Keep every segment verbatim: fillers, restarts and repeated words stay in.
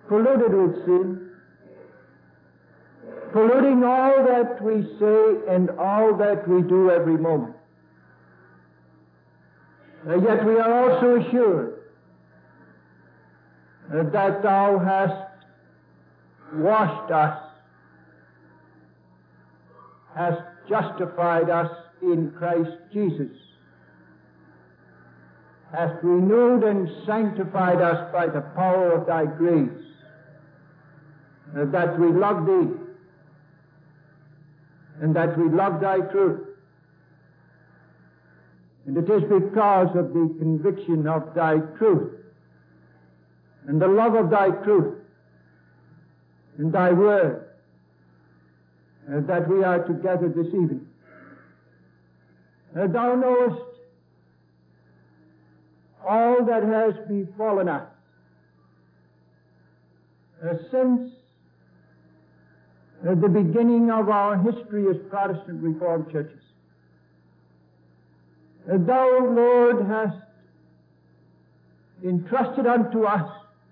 polluted with sin, polluting all that we say and all that we do every moment. Uh, yet we are also assured uh, that thou hast washed us, hast justified us in Christ Jesus, hast renewed and sanctified us by the power of thy grace, uh, that we love thee, and that we love thy truth. And it is because of the conviction of thy truth, and the love of thy truth, and thy word, uh, that we are together this evening. Uh, thou knowest all that has befallen us uh, since uh, the beginning of our history as Protestant Reformed churches. Uh, thou, Lord, hast entrusted unto us,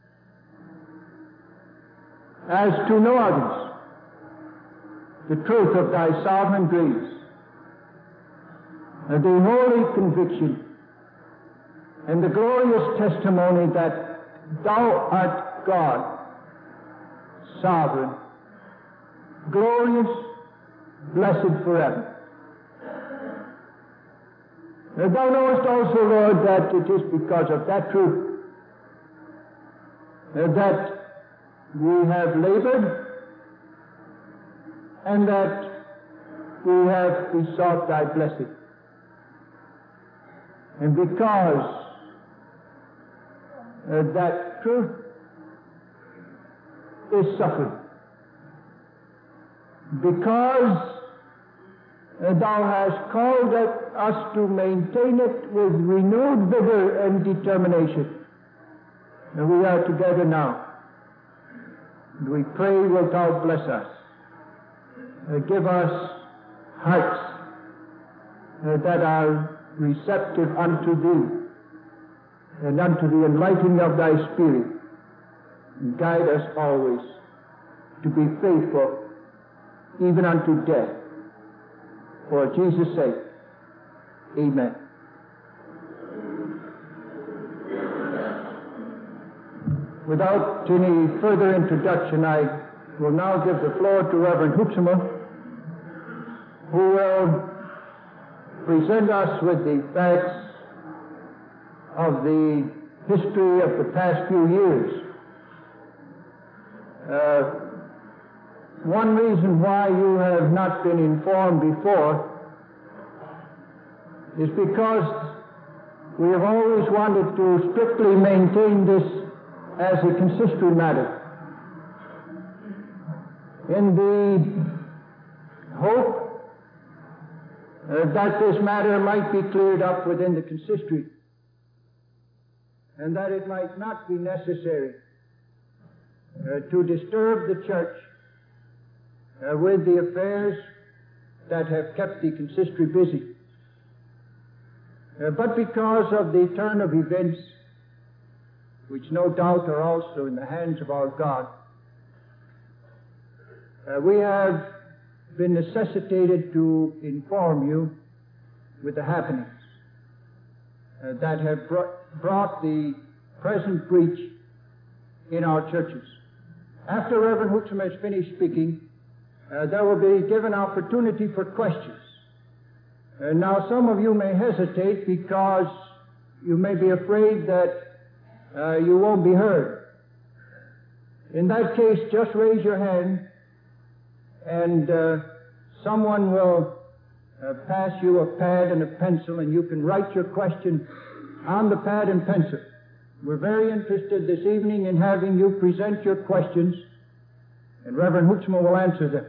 as to no others, the truth of thy sovereign grace, uh, the holy conviction, and the glorious testimony that thou art God, sovereign, glorious, blessed forever. Uh, thou knowest also, Lord, that it is because of that truth uh, that we have labored and that we have besought thy blessing. And because uh, that truth is suffered, because uh, thou hast called us to maintain it with renewed vigor and determination, and we are together now. And we pray, wilt thou bless us, uh, give us hearts uh, that are receptive unto thee, and unto the enlightening of thy Spirit, and guide us always to be faithful even unto death. For Jesus' sake, amen. Without any further introduction, I will now give the floor to Reverend Hoopsema, who will present us with the facts of the history of the past few years. Uh, one reason why you have not been informed before is because we have always wanted to strictly maintain this as a consistory matter, in the hope uh, that this matter might be cleared up within the consistory, and that it might not be necessary uh, to disturb the church uh, with the affairs that have kept the consistory busy. Uh, but because of the turn of events, which no doubt are also in the hands of our God, uh, we have been necessitated to inform you with the happenings uh, that have brought, brought the present breach in our churches. After Reverend Hoopsema has finished speaking, uh, there will be given opportunity for questions. Uh, now, some of you may hesitate because you may be afraid that uh, you won't be heard. In that case, just raise your hand, and uh, someone will uh, pass you a pad and a pencil, and you can write your question on the pad and pencil. We're very interested this evening in having you present your questions, and Reverend Hoopsema will answer them.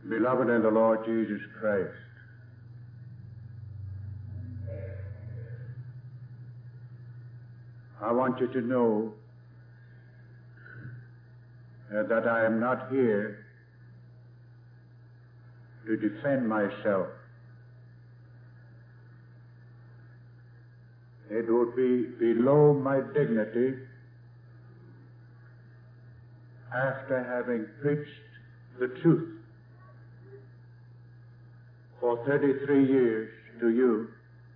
Beloved in the Lord Jesus Christ, I want you to know uh, that I am not here to defend myself. It would be below my dignity, after having preached the truth for thirty-three years to you,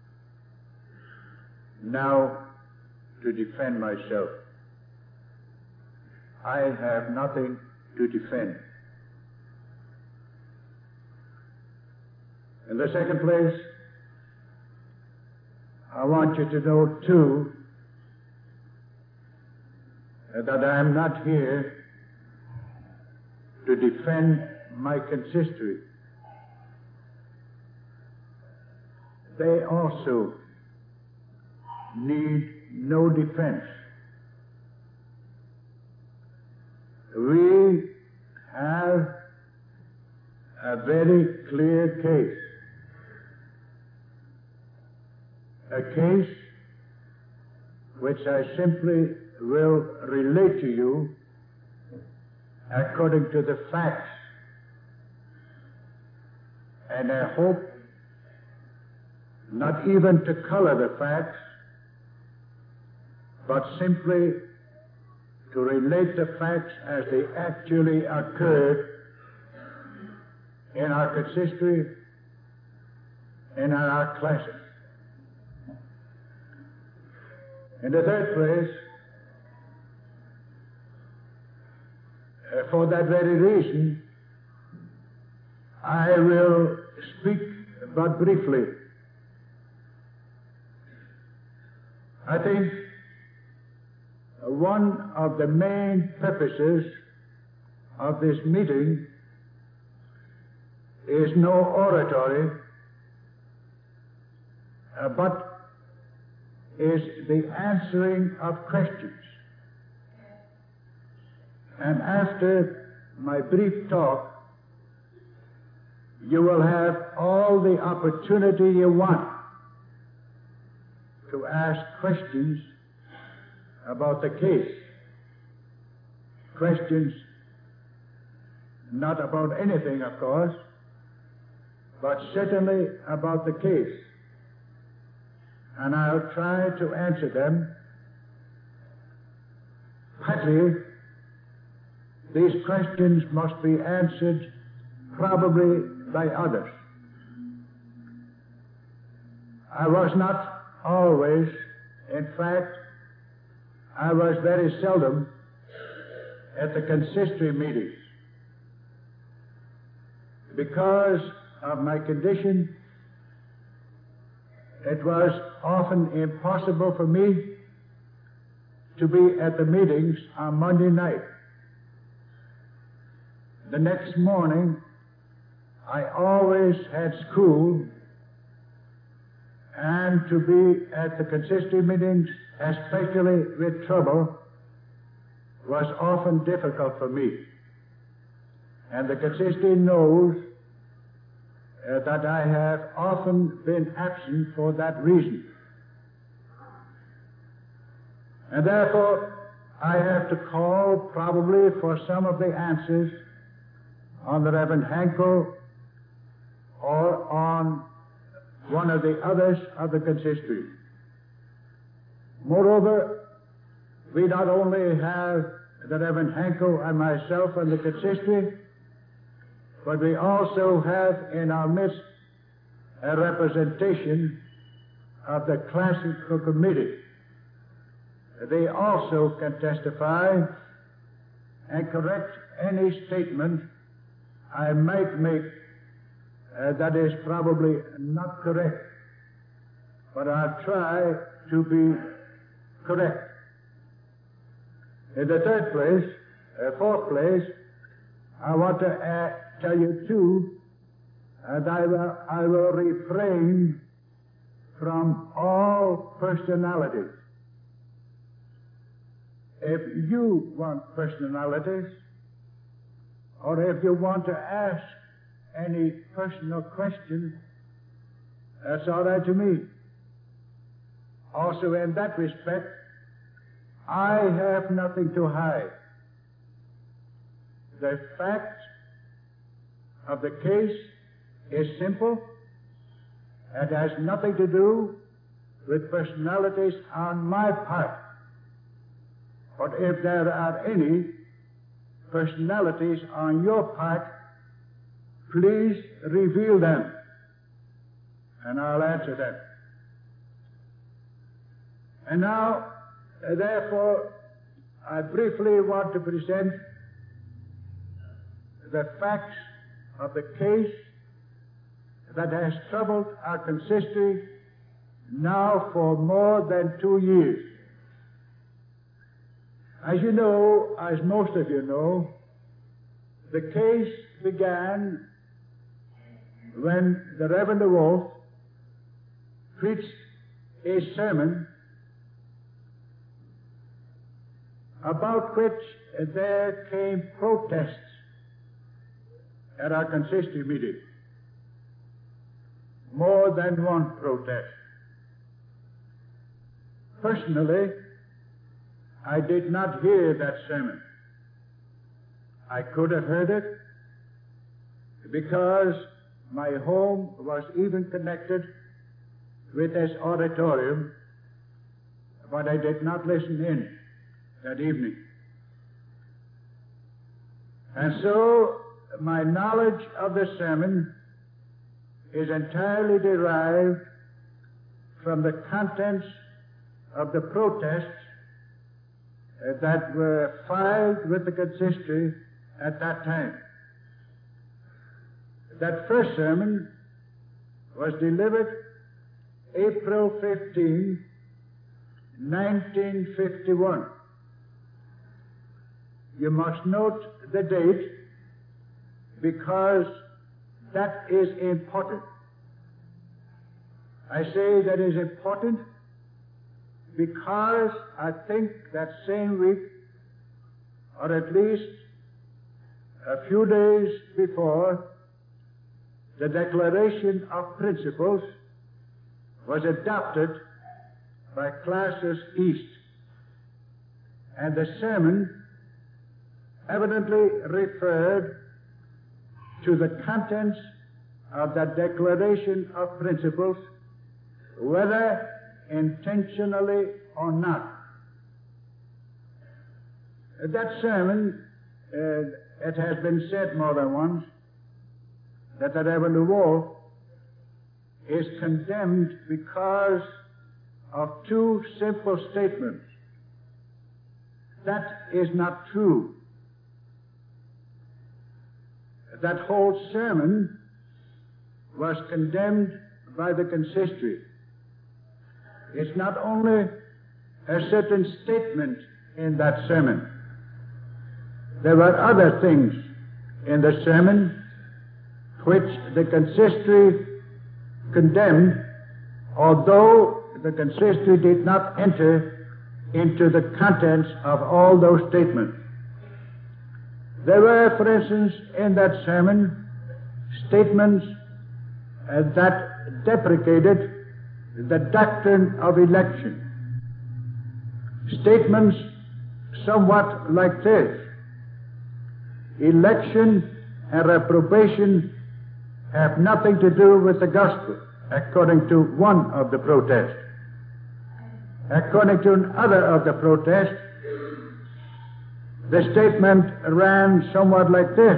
now to defend myself. I have nothing to defend. In the second place, I want you to know, too, that I am not here to defend my consistory. They also need no defense. We have a very clear case. A case which I simply will relate to you according to the facts, and I hope not even to color the facts, but simply to relate the facts as they actually occurred in our consistory and in our classes. In the third place, uh, for that very reason, I will speak but briefly. I think one of the main purposes of this meeting is no oratory, uh, but is the answering of questions. And after my brief talk, you will have all the opportunity you want to ask questions about the case. Questions not about anything, of course, but certainly about the case. And I'll try to answer them. Partly, these questions must be answered probably by others. I was not always, in fact, I was very seldom at the consistory meetings. Because of my condition, it was often impossible for me to be at the meetings on Monday night. The next morning, I always had school, and to be at the consistory meetings, especially with trouble, was often difficult for me. And the consistory knows uh, that I have often been absent for that reason. And therefore, I have to call probably for some of the answers on the Reverend Hankel or on one of the others of the consistory. Moreover, we not only have the Reverend Hankel and myself and the consistory, but we also have in our midst a representation of the classical committee. They also can testify and correct any statement I might make uh, that is probably not correct, but I'll try to be correct. In the third place, uh, fourth place, I want to uh, tell you too, and I will, I will refrain from all personalities. If you want personalities, or if you want to ask any personal question, that's all right to me. Also, in that respect, I have nothing to hide. The fact of the case is simple. It has nothing to do with personalities on my part. But if there are any personalities on your part, please reveal them, and I'll answer them. And now, uh, therefore, I briefly want to present the facts of the case that has troubled our consistory now for more than two years. As you know, as most of you know, the case began when the Reverend Wolf preached a sermon about which there came protests at our consistory meeting. More than one protest. Personally, I did not hear that sermon. I could have heard it because my home was even connected with this auditorium, but I did not listen in that evening. And so my knowledge of the sermon is entirely derived from the contents of the protests uh, that were filed with the consistory at that time. That first sermon was delivered April fifteenth, nineteen fifty-one. You must note the date because that is important. I say that is important because I think that same week, or at least a few days before, the Declaration of Principles was adopted by Classes East, and the sermon evidently referred to the contents of that Declaration of Principles, whether intentionally or not. That sermon, uh, it has been said more than once, that the Reverend Wolf is condemned because of two simple statements. That is not true. That whole sermon was condemned by the consistory. It's not only a certain statement in that sermon. There were other things in the sermon which the consistory condemned, although the consistory did not enter into the contents of all those statements. There were, for instance, in that sermon, statements uh, that deprecated the doctrine of election. Statements somewhat like this: election and reprobation have nothing to do with the gospel, according to one of the protests. According to another of the protests, the statement ran somewhat like this: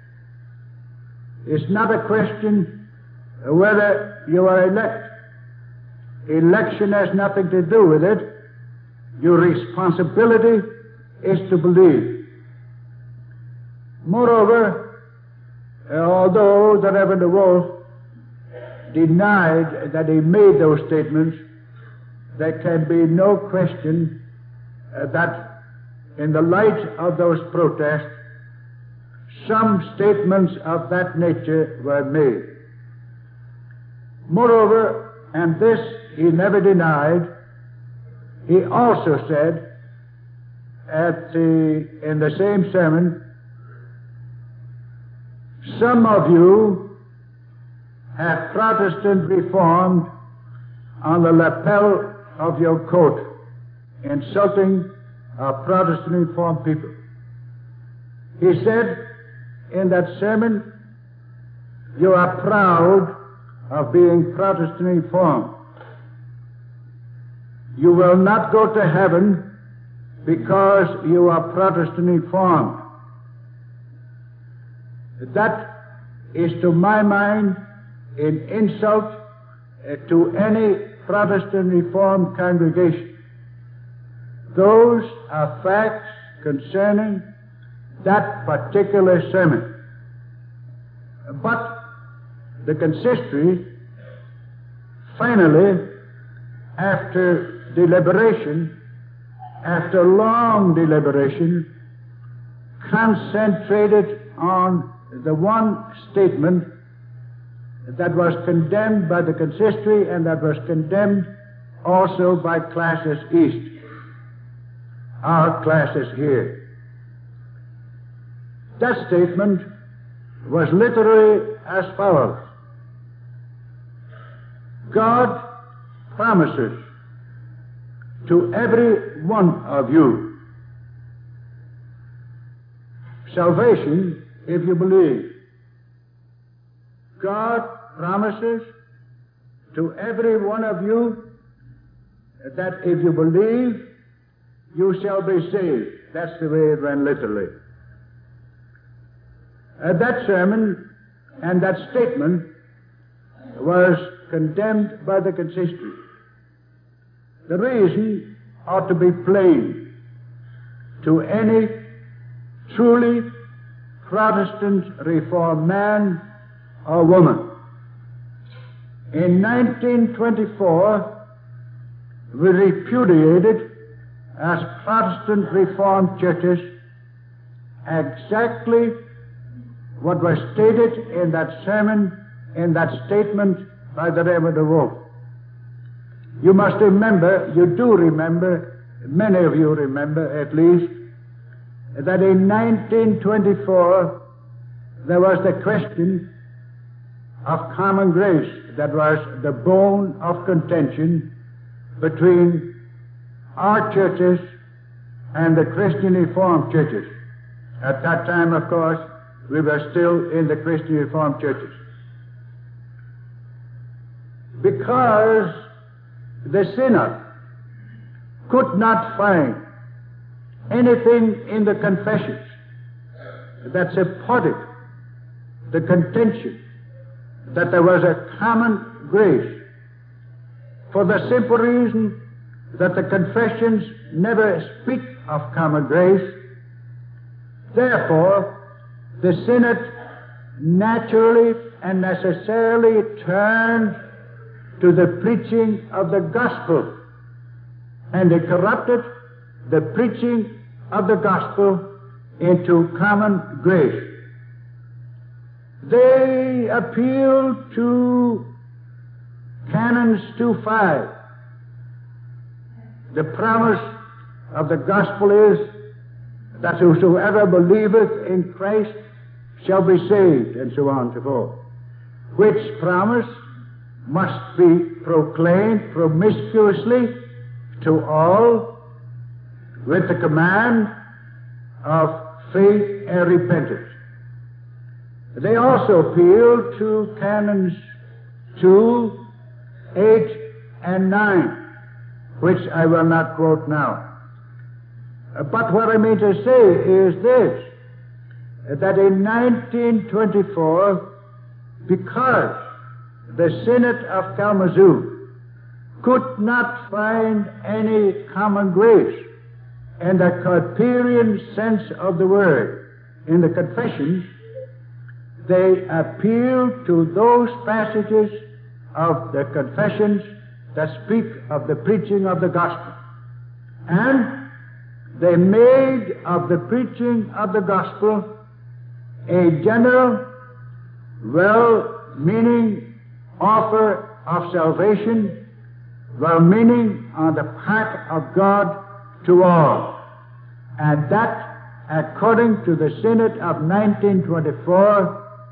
it's not a question whether you are elect. Election has nothing to do with it. Your responsibility is to believe. Moreover, although the Reverend Wolf denied that he made those statements, there can be no question uh, that in the light of those protests, some statements of that nature were made. Moreover, and this he never denied, he also said at the, in the same sermon, Some of you have Protestant Reformed on the lapel of your coat, insulting our Protestant Reformed people. He said in that sermon, you are proud of being Protestant Reformed. You will not go to heaven because you are Protestant Reformed. That is, to my mind, an insult uh, to any Protestant Reformed congregation. Those are facts concerning that particular sermon. But the consistory finally, after deliberation, after long deliberation, concentrated on the one statement that was condemned by the consistory and that was condemned also by classes east, our classes here. That statement was literally as follows: God promises to every one of you salvation if you believe. God promises to every one of you that if you believe, you shall be saved. That's the way it ran literally. Uh, that sermon and that statement was condemned by the consistory. The reason ought to be plain to any truly Protestant Reformed man or woman. In nineteen twenty-four, we repudiated as Protestant Reformed churches exactly what was stated in that sermon, in that statement by the Reverend DeWolf. You must remember, you do remember, many of you remember at least, that in nineteen twenty-four there was the question of common grace that was the bone of contention between our churches and the Christian Reformed churches. At that time, of course, we were still in the Christian Reformed churches. Because the synod could not find anything in the confessions that supported the contention that there was a common grace, for the simple reason that the confessions never speak of common grace. Therefore, the synod naturally and necessarily turned to the preaching of the gospel, and they corrupted the preaching of the gospel into common grace. They appealed to Canons two five. The promise of the gospel is that whosoever believeth in Christ shall be saved, and so on and so forth, which promise must be proclaimed promiscuously to all with the command of faith and repentance. They also appealed to Canons two, eight, and nine, which I will not quote now. But what I mean to say is this, that in nineteen twenty-four, because the Synod of Kalamazoo could not find any common grace in the Carperian sense of the word in the confessions, they appealed to those passages of the confessions that speak of the preaching of the gospel. And they made of the preaching of the gospel a general, well-meaning offer of salvation, well-meaning on the part of God to all. And that, according to the Synod of nineteen twenty-four,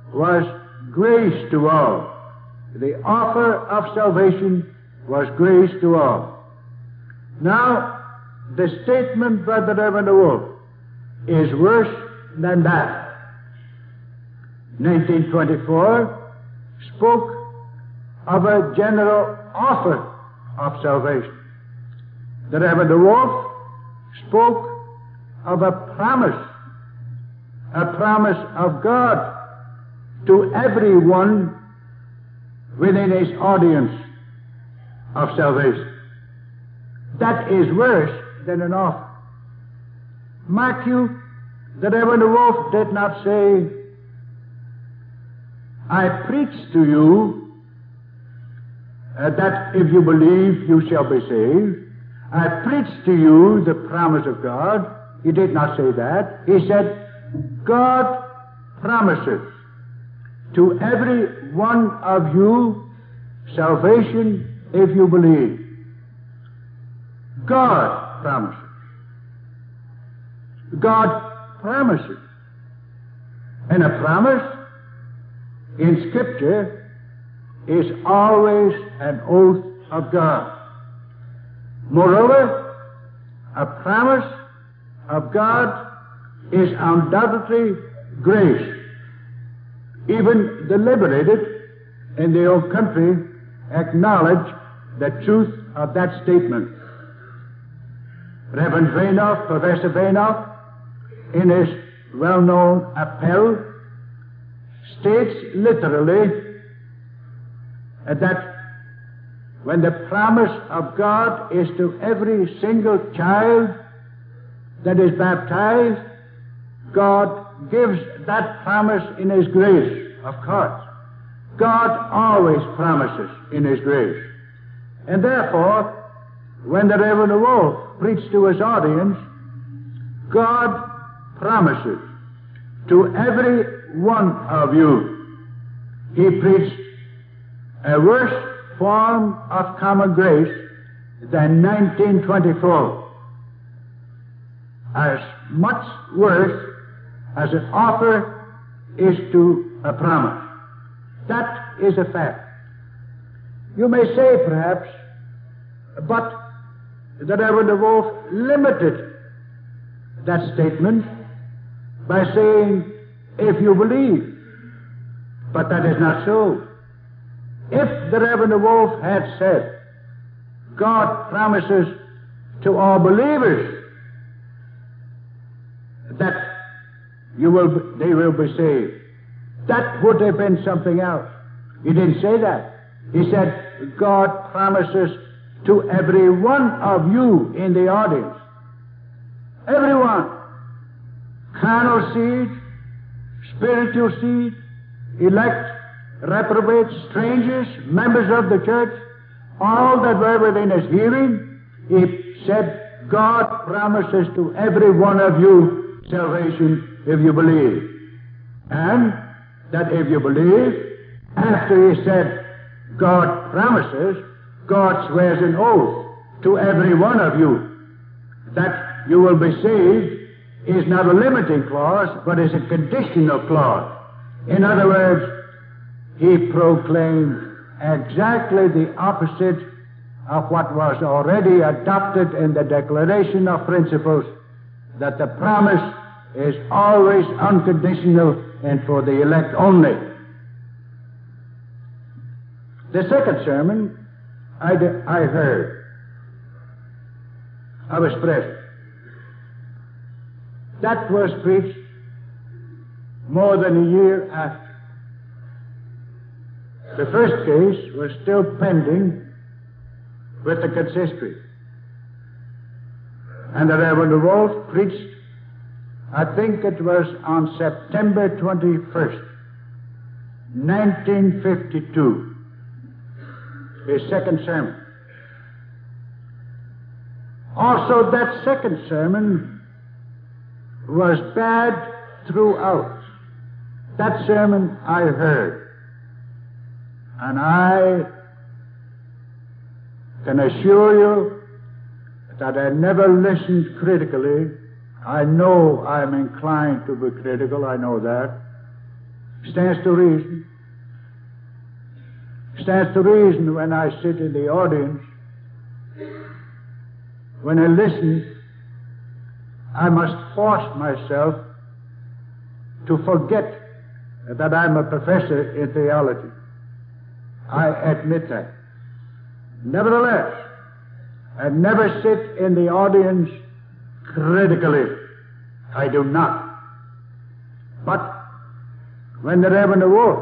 was grace to all. The offer of salvation was grace to all. Now, the statement by the Reverend Wolf is worse than that. nineteen twenty-four spoke of a general offer of salvation. The Reverend Wolf spoke of a promise, a promise of God to everyone within his audience of salvation. That is worse than an offer. Mark you, the Reverend Wolf did not say, I preach to you uh, that if you believe you shall be saved. I preach to you the promise of God. He did not say that. He said, God promises to every one of you salvation if you believe. God promises. God promises. And a promise in Scripture is always an oath of God. Moreover, a promise of God is undoubtedly grace. Even the liberated in the old country acknowledge the truth of that statement. Reverend Vanoff, Professor Vanoff, in his well-known appel, states literally that when the promise of God is to every single child that is baptized, God gives that promise in His grace, of course. God always promises in His grace. And therefore, when the Reverend Wolf preached to his audience, God promises to every one of you. He preached a worse form of common grace than nineteen twenty-four. As much worse as an offer is to a promise. That is a fact. You may say, perhaps, but the Reverend Wolf limited that statement by saying, if you believe. But that is not so. If the Reverend Wolf had said, God promises to all believers that you will, be, they will be saved, that would have been something else. He didn't say that. He said, God promises to every one of you in the audience. Everyone. Carnal seed, spiritual seed, elect, reprobates, strangers, members of the church, all that were within his hearing. He said, God promises to every one of you salvation if you believe. And that if you believe, after he said, God promises, God swears an oath to every one of you that you will be saved is not a limiting clause, but is a conditional clause. In other words, he proclaimed exactly the opposite of what was already adopted in the Declaration of Principles, that the promise is always unconditional and for the elect only. The second sermon I, de- I heard, I was present. That was preached more than a year after. The first case was still pending with the consistory. And the Reverend Wolf preached, I think it was on September twenty-first, nineteen fifty-two, his second sermon. Also, that second sermon was bad throughout. That sermon I heard. And I can assure you that I never listened critically. I know I'm inclined to be critical, I know that. Stands to reason. Stands to reason when I sit in the audience, when I listen, I must force myself to forget that I'm a professor in theology. I admit that. Nevertheless, I never sit in the audience critically. I do not. But when the Reverend Wolf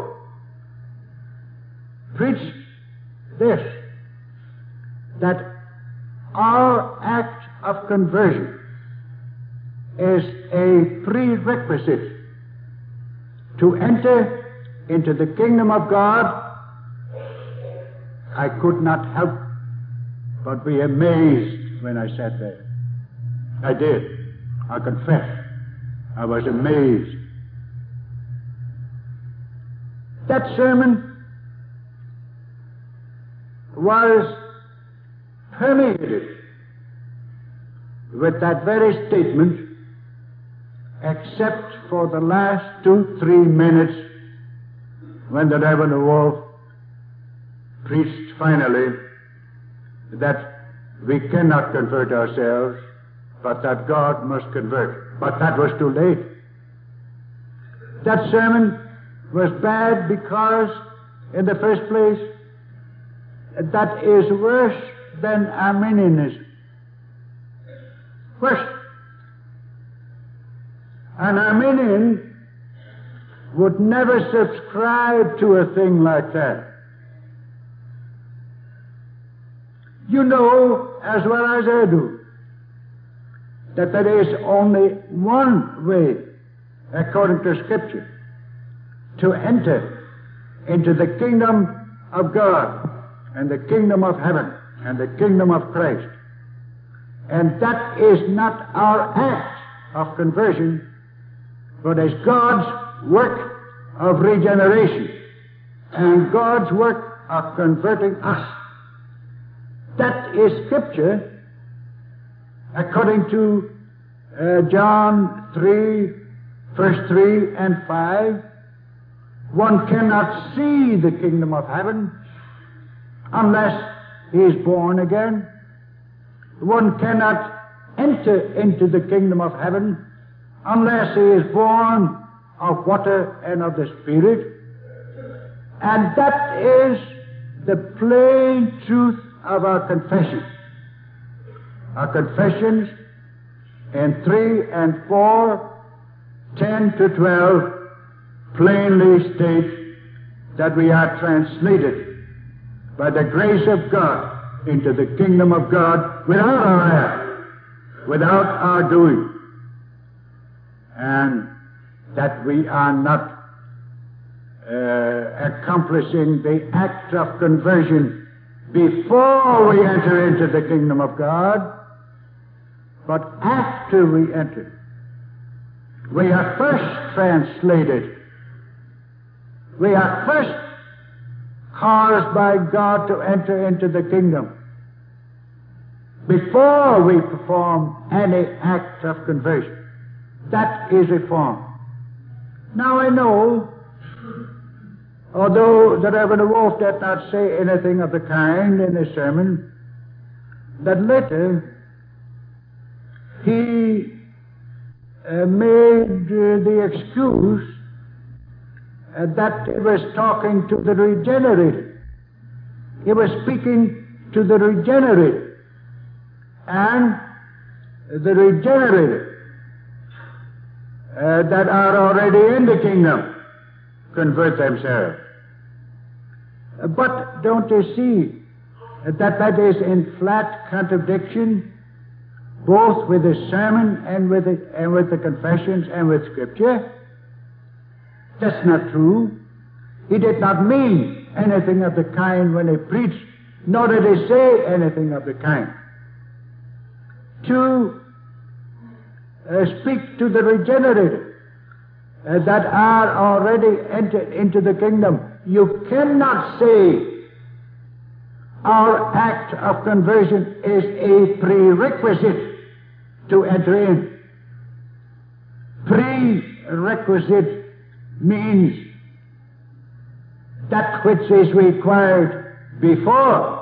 preached this, that our act of conversion is a prerequisite to enter into the kingdom of God, I could not help but be amazed when I sat there. I did. I confess. I was amazed. That sermon was permeated with that very statement, except for the last two, three minutes when the Reverend Wolf preached finally that we cannot convert ourselves, but that God must convert. But that was too late. That sermon was bad because, in the first place, that is worse than Arminianism. Worse. An Arminian would never subscribe to a thing like that. You know as well as I do that there is only one way, according to Scripture, to enter into the kingdom of God and the kingdom of heaven and the kingdom of Christ. And that is not our act of conversion, but is God's work of regeneration and God's work of converting us. That is Scripture, according to uh, John three, verse three and five. One cannot see the kingdom of heaven unless he is born again. One cannot enter into the kingdom of heaven unless he is born of water and of the Spirit. And that is the plain truth of our confession. Our confessions in three and four, ten to twelve, plainly state that we are translated by the grace of God into the kingdom of God without our act, without our doing, and that we are not uh, accomplishing the act of conversion before we enter into the kingdom of God, but after we enter. We are first translated. We are first caused by God to enter into the kingdom before we perform any act of conversion. That is reform. Now I know, although the Reverend Wolf did not say anything of the kind in his sermon, that later he uh, made uh, the excuse uh, that he was talking to the regenerated. He was speaking to the regenerated, and the regenerated uh, that are already in the kingdom convert themselves. Uh, but don't you see that that is in flat contradiction both with the sermon and with the, and with the confessions and with Scripture? That's not true. He did not mean anything of the kind when he preached, nor did he say anything of the kind. To uh, speak to the regenerated uh, that are already entered into the kingdom, you cannot say our act of conversion is a prerequisite to enter in. Prerequisite means that which is required before.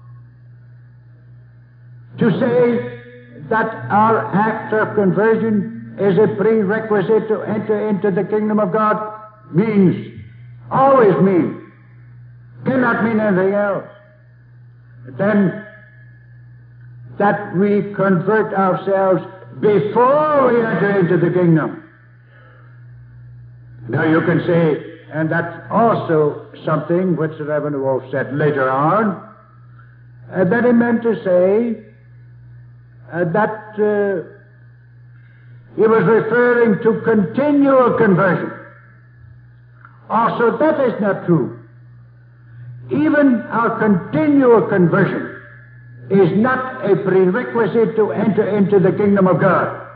To say that our act of conversion is a prerequisite to enter into the kingdom of God means, always means, cannot mean anything else. Then that we convert ourselves before we enter into the kingdom. Now you can say, and that's also something which the Reverend Wolf said later on, uh, that he meant to say uh, that uh, he was referring to continual conversion. Also, that is not true. Even our continual conversion is not a prerequisite to enter into the kingdom of God.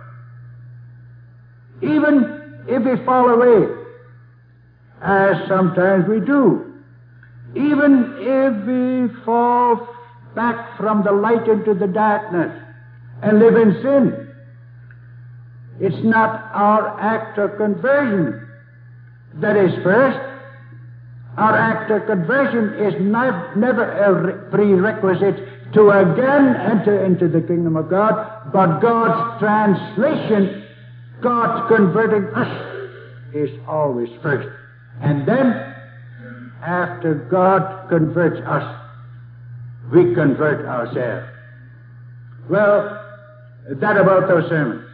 Even if we fall away, as sometimes we do, even if we fall back from the light into the darkness and live in sin, it's not our act of conversion that is first. Our act of conversion is not, never a prerequisite to again enter into the kingdom of God, but God's translation, God's converting us, is always first. And then, after God converts us, we convert ourselves. Well, that about those sermons.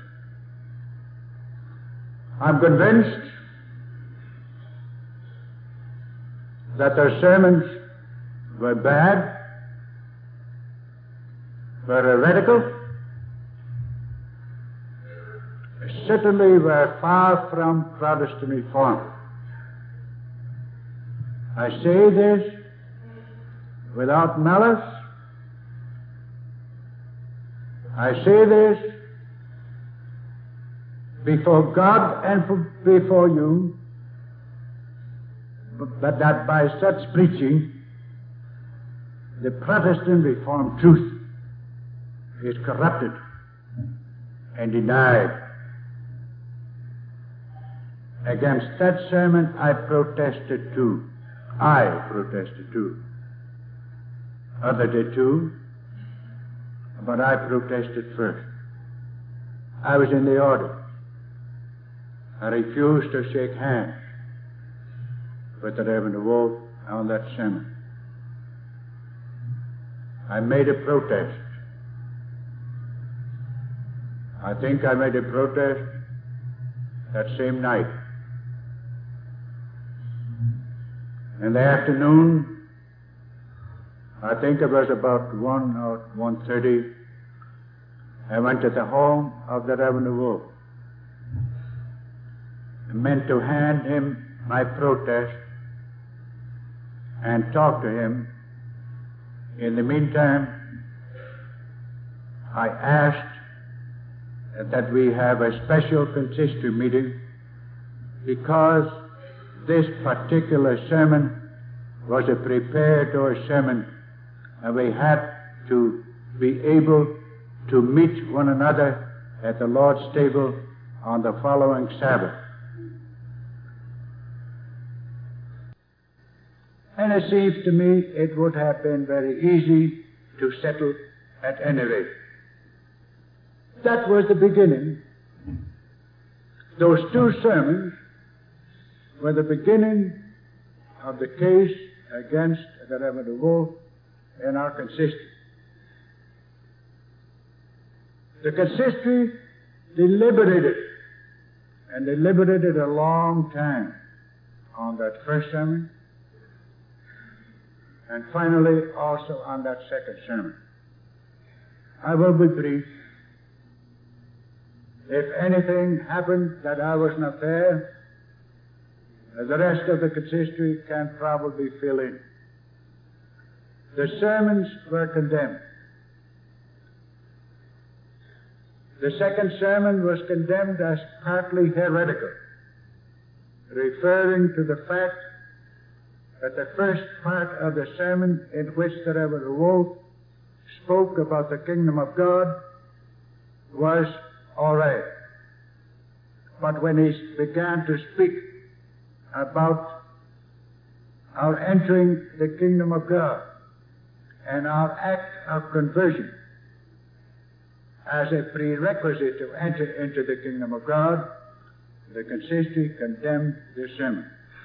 I'm convinced that those sermons were bad, were heretical, certainly were far from Protestant reform. I say this without malice. I say this before God and before you, but that by such preaching, the Protestant Reformed truth is corrupted and denied. Against that sermon I protested too. I protested too. Others did too, but I protested first. I was in the audience. I refused to shake hands with the Reverend Wolf on that sermon. I made a protest. I think I made a protest that same night. In the afternoon, I think it was about one or one thirty, I went to the home of the Reverend Wolf. I meant to hand him my protest and talk to him. In the meantime, I asked that we have a special consistory meeting because this particular sermon was a preparatory sermon, and we had to be able to meet one another at the Lord's table on the following Sabbath. And it seems to me it would have been very easy to settle at any rate. That was the beginning. Those two sermons were the beginning of the case against the Reverend Wolf in our consistory. The consistory deliberated, and deliberated a long time on that first sermon, and finally also on that second sermon. I will be brief. If anything happened that I was not there, the rest of the consistory can probably fill in. The sermons were condemned. The second sermon was condemned as partly heretical, referring to the fact that the first part of the sermon, in which the Reverend Wolf spoke about the kingdom of God, was all right. But when he began to speak about our entering the kingdom of God and our act of conversion as a prerequisite to enter into the kingdom of God, the consistory condemned this sermon.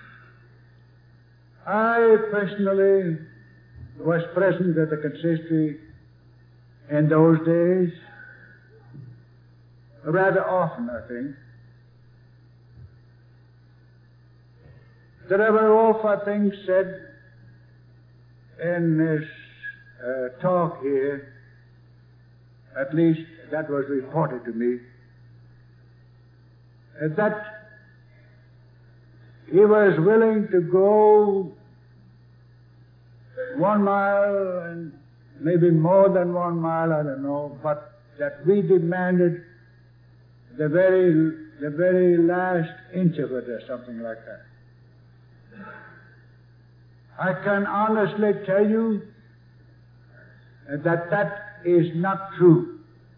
I personally was present at the consistory in those days rather often, I think. The Reverend Wolf, I think, said in his uh, talk here, at least that was reported to me, uh, that he was willing to go one mile and maybe more than one mile, I don't know, but that we demanded the very, the very last inch of it or something like that. I can honestly tell you that that is not true.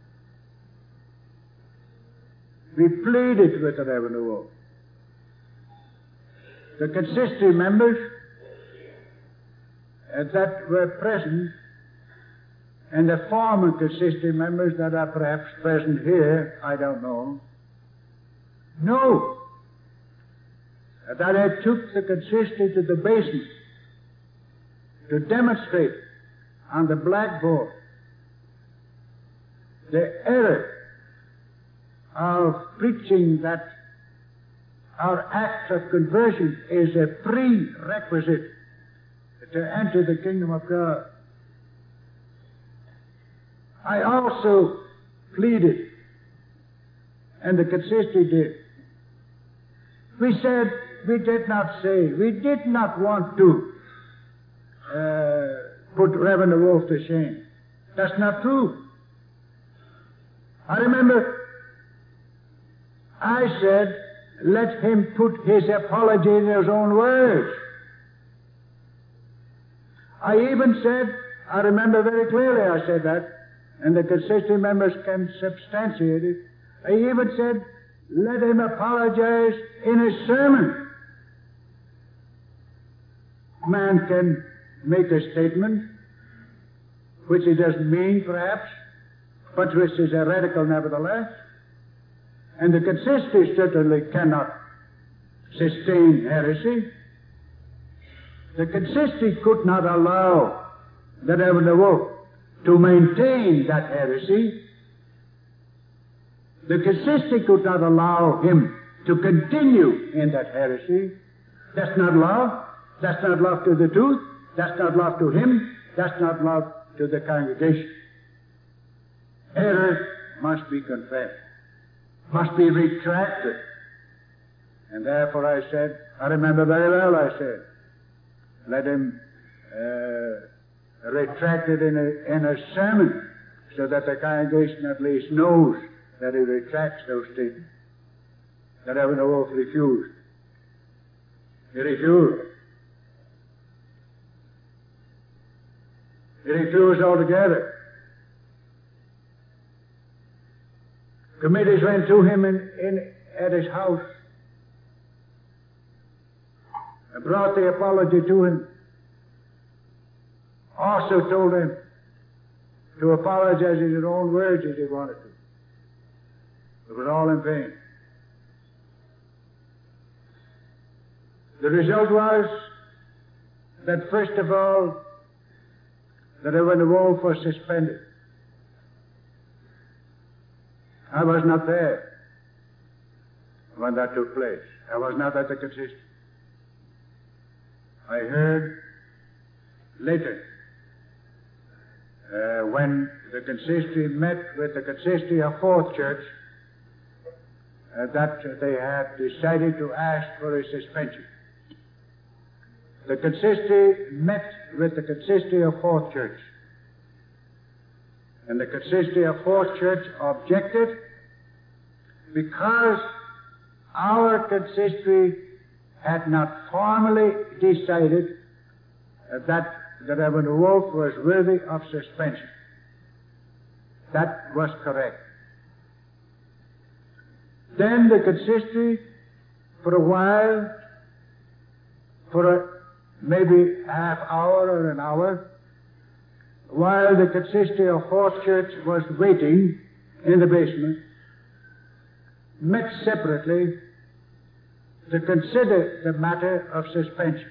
We pleaded with the Reverend Wolf. The consistory members uh, that were present, and the former consistory members that are perhaps present here, I don't know, know that I took the consistory to the basement to demonstrate on the blackboard the error of preaching that our act of conversion is a prerequisite to enter the kingdom of God. I also pleaded, and the consistory did. We said, we did not say, we did not want to uh, put Reverend Wolf to shame. That's not true. I remember I said, let him put his apology in his own words. I even said, I remember very clearly I said that, and the consistory members can substantiate it. I even said, let him apologize in his sermon. A man can make a statement which he doesn't mean, perhaps, but which is heretical nevertheless. And the consistory certainly cannot sustain heresy. The consistory could not allow the Reverend Wolf to maintain that heresy. The consistory could not allow him to continue in that heresy. That's not love. That's not love to the truth. That's not love to him. That's not love to the congregation. Error must be confessed, must be retracted. And therefore I said, I remember very well I said, let him uh, retract it in a, in a sermon so that the congregation at least knows that he retracts those statements. That Reverend Wolf refused. He refused. He refused altogether. Committees went to him in, in, at his house and brought the apology to him. Also told him to apologize in his own words if he wanted to. It was all in vain. The result was that first of all, the Reverend Wolf was suspended. I was not there when that took place. I was not at the consistory. I heard later, uh, when the consistory met with the consistory of Fourth Church, uh, that they had decided to ask for a suspension. The consistory met with the consistory of Fourth Church, and the consistory of Fourth Church objected because our consistory had not formally decided uh, that the Reverend Wolf was worthy of suspension. That was correct. Then the consistory, for a while, for a, maybe half hour or an hour, while the consistory of Fourth Church was waiting in the basement, met separately to consider the matter of suspension.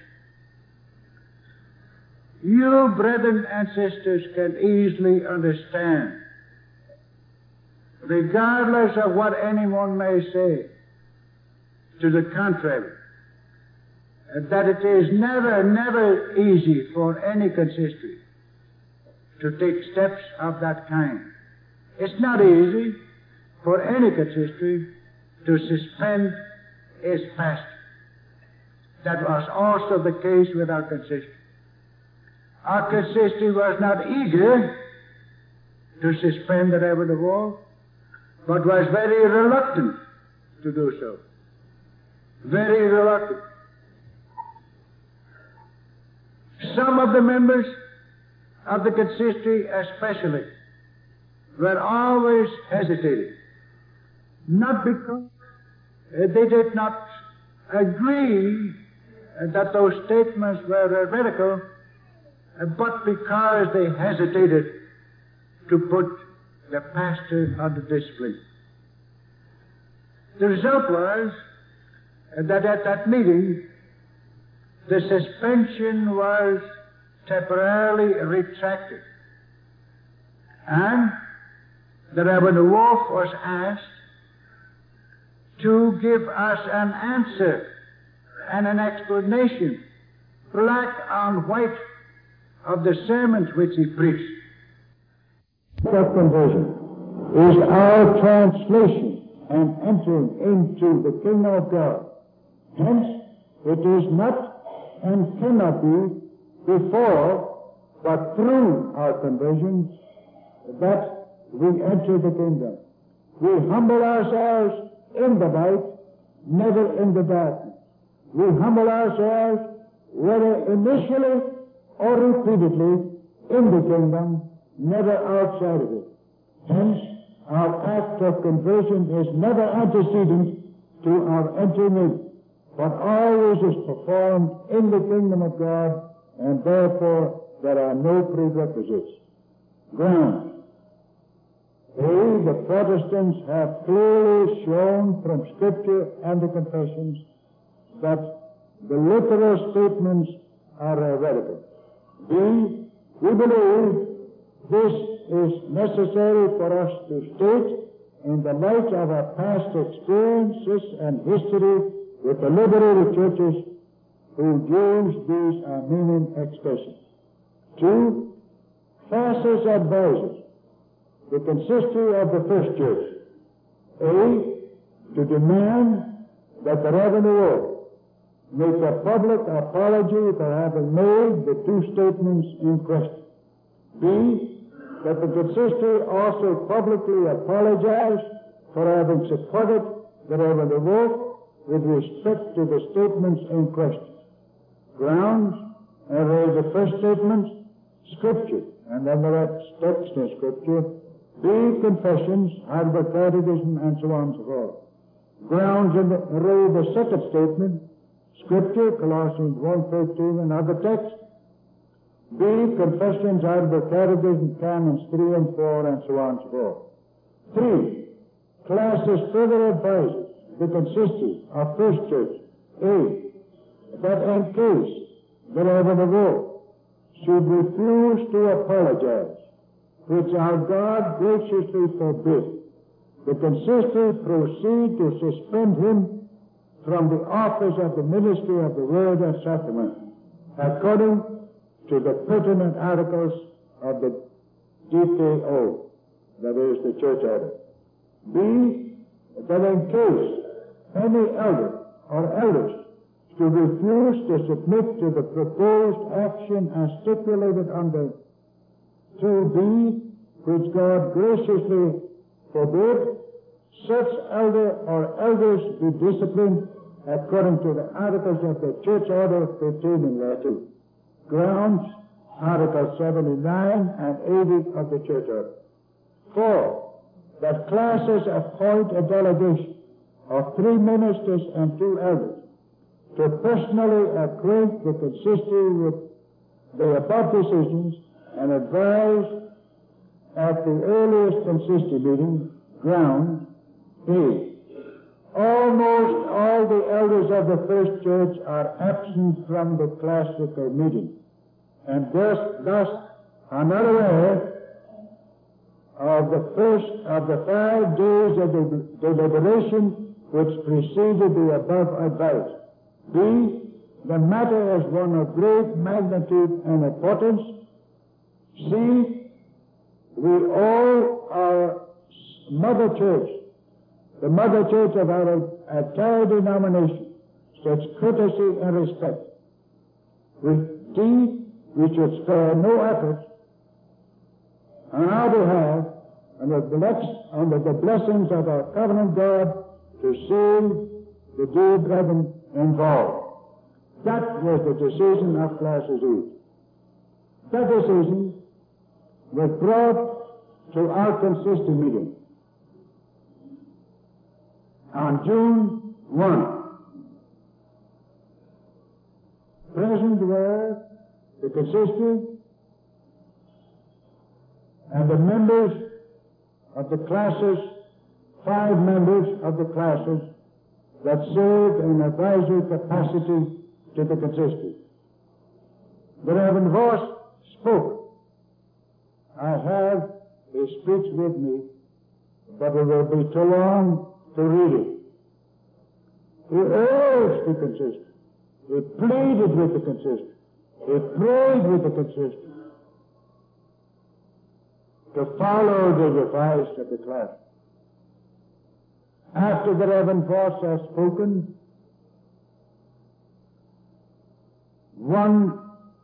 You, brethren and sisters, can easily understand, regardless of what anyone may say to the contrary, that it is never, never easy for any consistory to take steps of that kind. It's not easy for any consistory to suspend its pastor. That was also the case with our consistory. Our consistory was not eager to suspend the Reverend of Wolf, but was very reluctant to do so. Very reluctant. Some of the members of the consistory especially were always hesitating, not because they did not agree that those statements were heretical, but because they hesitated to put the pastor under discipline. The result was that at that meeting, the suspension was temporarily retracted, and the Reverend Wolf was asked to give us an answer and an explanation, black on white, of the sermons which he preached. That conversion is our translation and entering into the kingdom of God. Hence, it is not and cannot be before, but through our conversion that we enter the kingdom. We humble ourselves in the light, never in the darkness. We humble ourselves, whether initially or repeatedly, in the kingdom, never outside of it. Hence, our act of conversion is never antecedent to our entering in, but always is performed in the kingdom of God, and therefore there are no prerequisites. Ground. A, the Protestants have clearly shown from Scripture and the confessions that the literal statements are heretical. B, we believe this is necessary for us to state in the light of our past experiences and history with the liberated churches who use these Armenian expressions. Two, Crassus advises the consistory of the First Church, A, to demand that the Reverend Wolf make a public apology for having made the two statements in question. B, that the consistory also publicly apologize for having supported the Reverend Wolf with respect to the statements in question. Grounds, and raise the first statements, Scripture, and then the rest text in Scripture. B, confessions, Heidelberg Catechism, and so on and so forth. Grounds, and raise the second statement, Scripture, Colossians one thirteen, and other texts. B, confessions, Heidelberg Catechism, Canons three and four, and so on and so forth. Three, Crassus further advises the consistory of First Church, A, that in case the Reverend Wolf should refuse to apologize, which our God graciously forbid, the consistory proceed to suspend him from the office of the ministry of the Word and Sacrament, according to the pertinent articles of the D K O, that is, the church order. B, that in case any elder or elders should refuse to submit to the proposed action as stipulated under two B, which God graciously forbid, such elder or elders be disciplined according to the articles of the church order pertaining thereto. Grounds, Article seventy-nine and eighty of the church order. Four, that classes appoint a delegation of three ministers and two elders to personally acquaint the consistory with the above decisions and advise at the earliest consistory meeting ground A. Almost all the elders of the First Church are absent from the classical meeting, and thus, thus are not aware of the first of the five days of the deliberation which preceded the above advice. B. The matter is one of great magnitude and importance. C. We all are Mother Church, the Mother Church of our entire denomination, such courtesy and respect. With D. We should spare no effort on our behalf, under, bless, under the blessings of our covenant God, to save the dear brethren involved. That was the decision of Classis East. That decision was brought to our consistory meeting on June first. Present were the consistory and the members of the classes, five members of the classes that served in advisory capacity to the consistory. The Reverend Voss spoke. I have a speech with me, but it will be too long to read it. He urged the consistory. He pleaded with the consistory. He prayed with the consistory to follow the advice of the class. After the Reverend Voss has spoken, one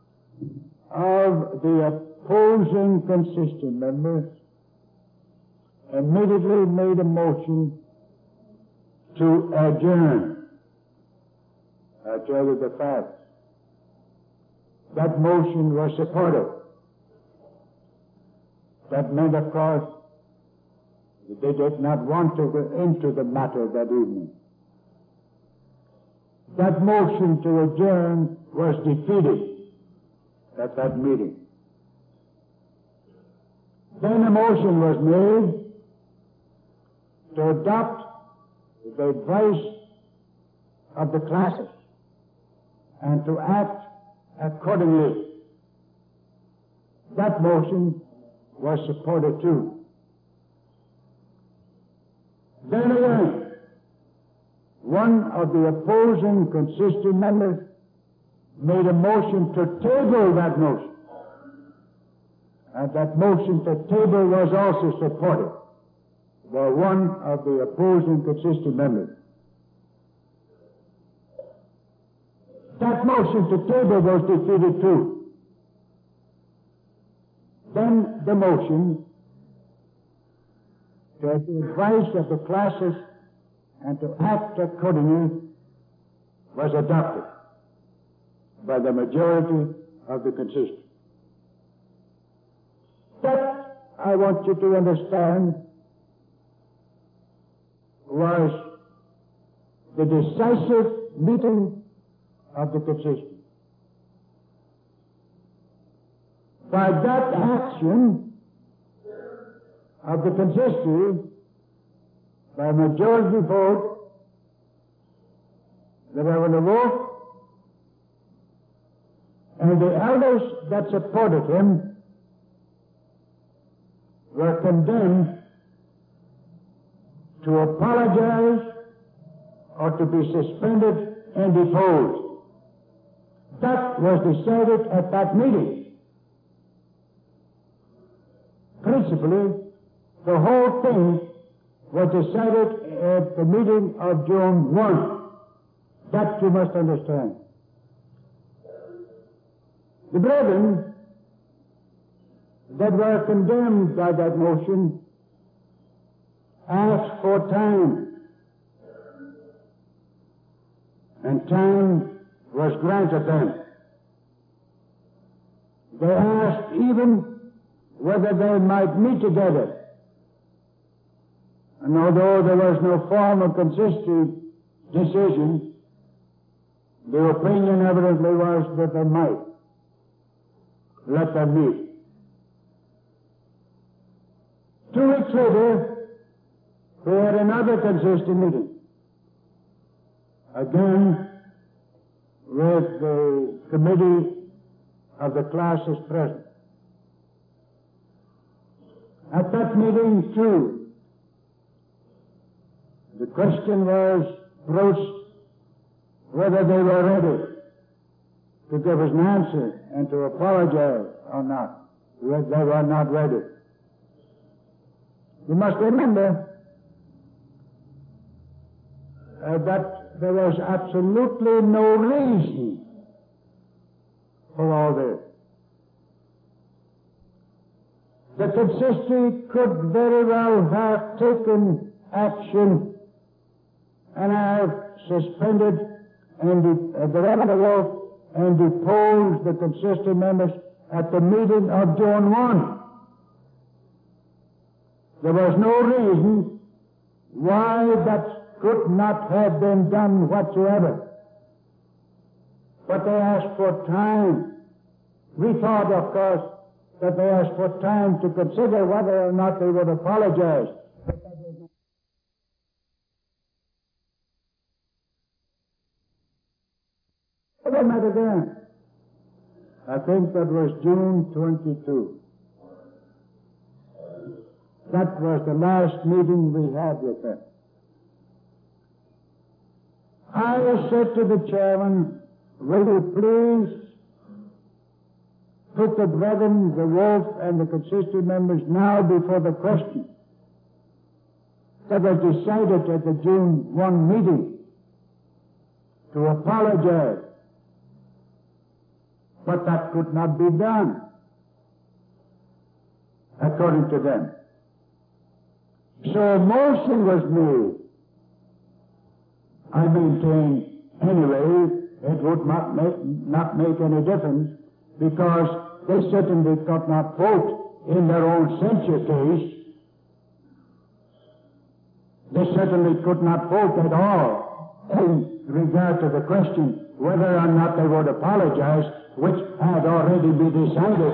of the opposing consistory members immediately made a motion to adjourn. I tell you the facts. That motion was supported. That meant, of course, that they did not want to go into the matter that evening. That motion to adjourn was defeated at that meeting. Then a motion was made to adopt the advice of the classes and to act accordingly. That motion was supported too. Then again, one of the opposing consistory members made a motion to table that motion. And that motion to table was also supported by one of the opposing consistory members. That motion to table was defeated too. Then the motion to the advice of the classes and to act accordingly was adopted by the majority of the consistory. That, I want you to understand, was the decisive meeting of the consistory. By that action of the consistory, by majority vote, the Reverend Wolf and the elders that supported him were condemned to apologize or to be suspended and deposed. That was decided at that meeting. Principally, the whole thing was decided at the meeting of June first. That you must understand. The brethren that were condemned by that motion asked for time, and time was granted them. They asked even whether they might meet together. And although there was no formal consistory decision, The opinion evidently was that they might let them meet. Two weeks later, we had another consistory meeting, again with the committee of the classes present. At that meeting, too, the question was broached whether they were ready to give us an answer and to apologize or not. They were not ready. You must remember uh, that there was absolutely no reason for all this. The consistory could very well have taken action and have suspended and de- uh, the Reverend and deposed the consistory members at the meeting of June first. There was no reason why that could not have been done whatsoever. But they asked for time. We thought, of course, that they asked for time to consider whether or not they would apologize. They met again. I think that was June twenty-second. That was the last meeting we had with them. I said to the chairman, will you please put the brethren, the Wolf, and the consistory members now before the question that was decided at the June first meeting to apologize. But that could not be done, according to them. So a motion was made. I maintain, anyway, it would not make, not make any difference, because they certainly could not vote in their own censure case. They certainly could not vote at all in regard to the question whether or not they would apologize, which had already been decided.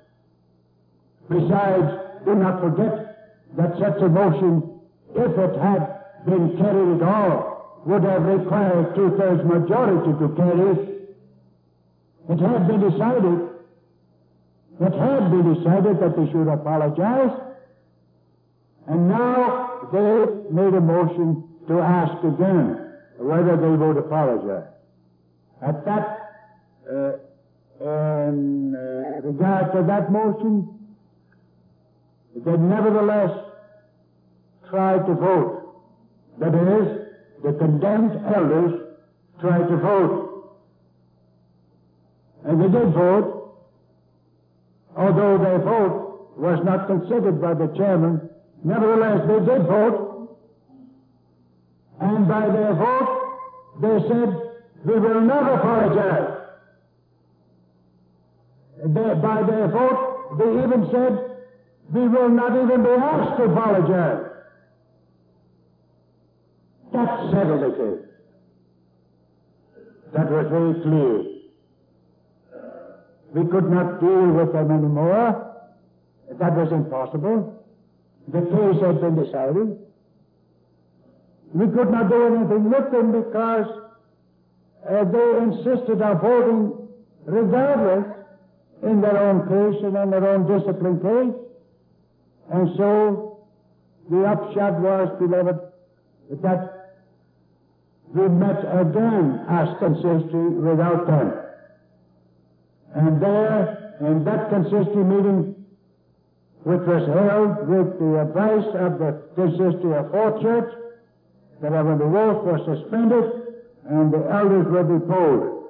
Besides, do not forget that such a motion, if it had been carried at all, would have required two-thirds majority to carry. It had been decided, it had been decided that they should apologize, and now they made a motion to ask again whether they would apologize. At that, uh, in uh, regard to that motion, they nevertheless tried to vote. That is, the condemned elders tried to vote. And they did vote, although their vote was not considered by the chairman. Nevertheless, they did vote, and by their vote, they said, we will not apologize. They, by their vote, they even said, we will not even be asked to apologize. That settled the case. That was very clear. We could not deal with them anymore. That was impossible. The case had been decided. We could not do anything with them because uh, they insisted on voting regardless in their own case and in their own discipline case. And so the upshot was, beloved, that we met again as consistory without them. And there, in that consistory meeting, which was held with the advice of the consistory of Fourth Church, the Reverend Wolf was suspended and the elders were deposed.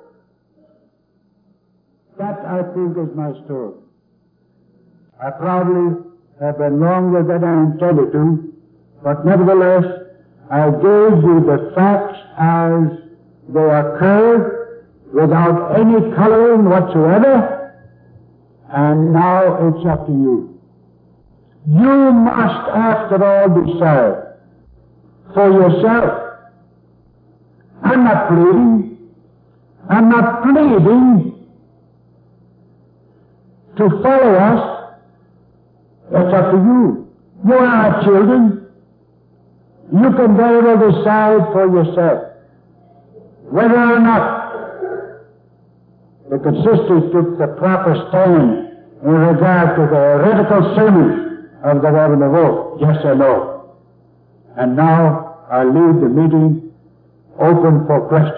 That, I think, is my story. I probably have been longer than I intended to, but nevertheless, I gave you the facts as they occurred without any coloring whatsoever, and now it's up to you. You must, after all, decide for yourself. I'm not pleading. I'm not pleading to follow us. It's up to you. You are our children. You can very well decide for yourself whether or not the consistory took the proper stand in regard to the heretical sermons of the Reverend Wolf, yes or no. And now I leave the meeting open for questions.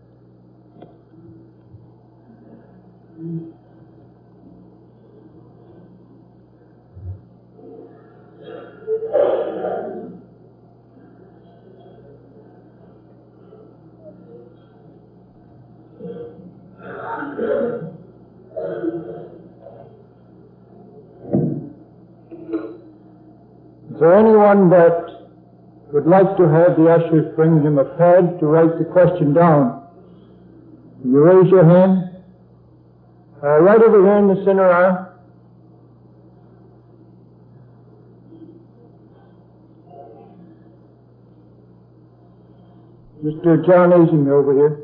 Is there anyone that would like to have the ushers bring him a pad to write the question down? Will you raise your hand? Uh, right over here in the center aisle. Mister John Asing over here.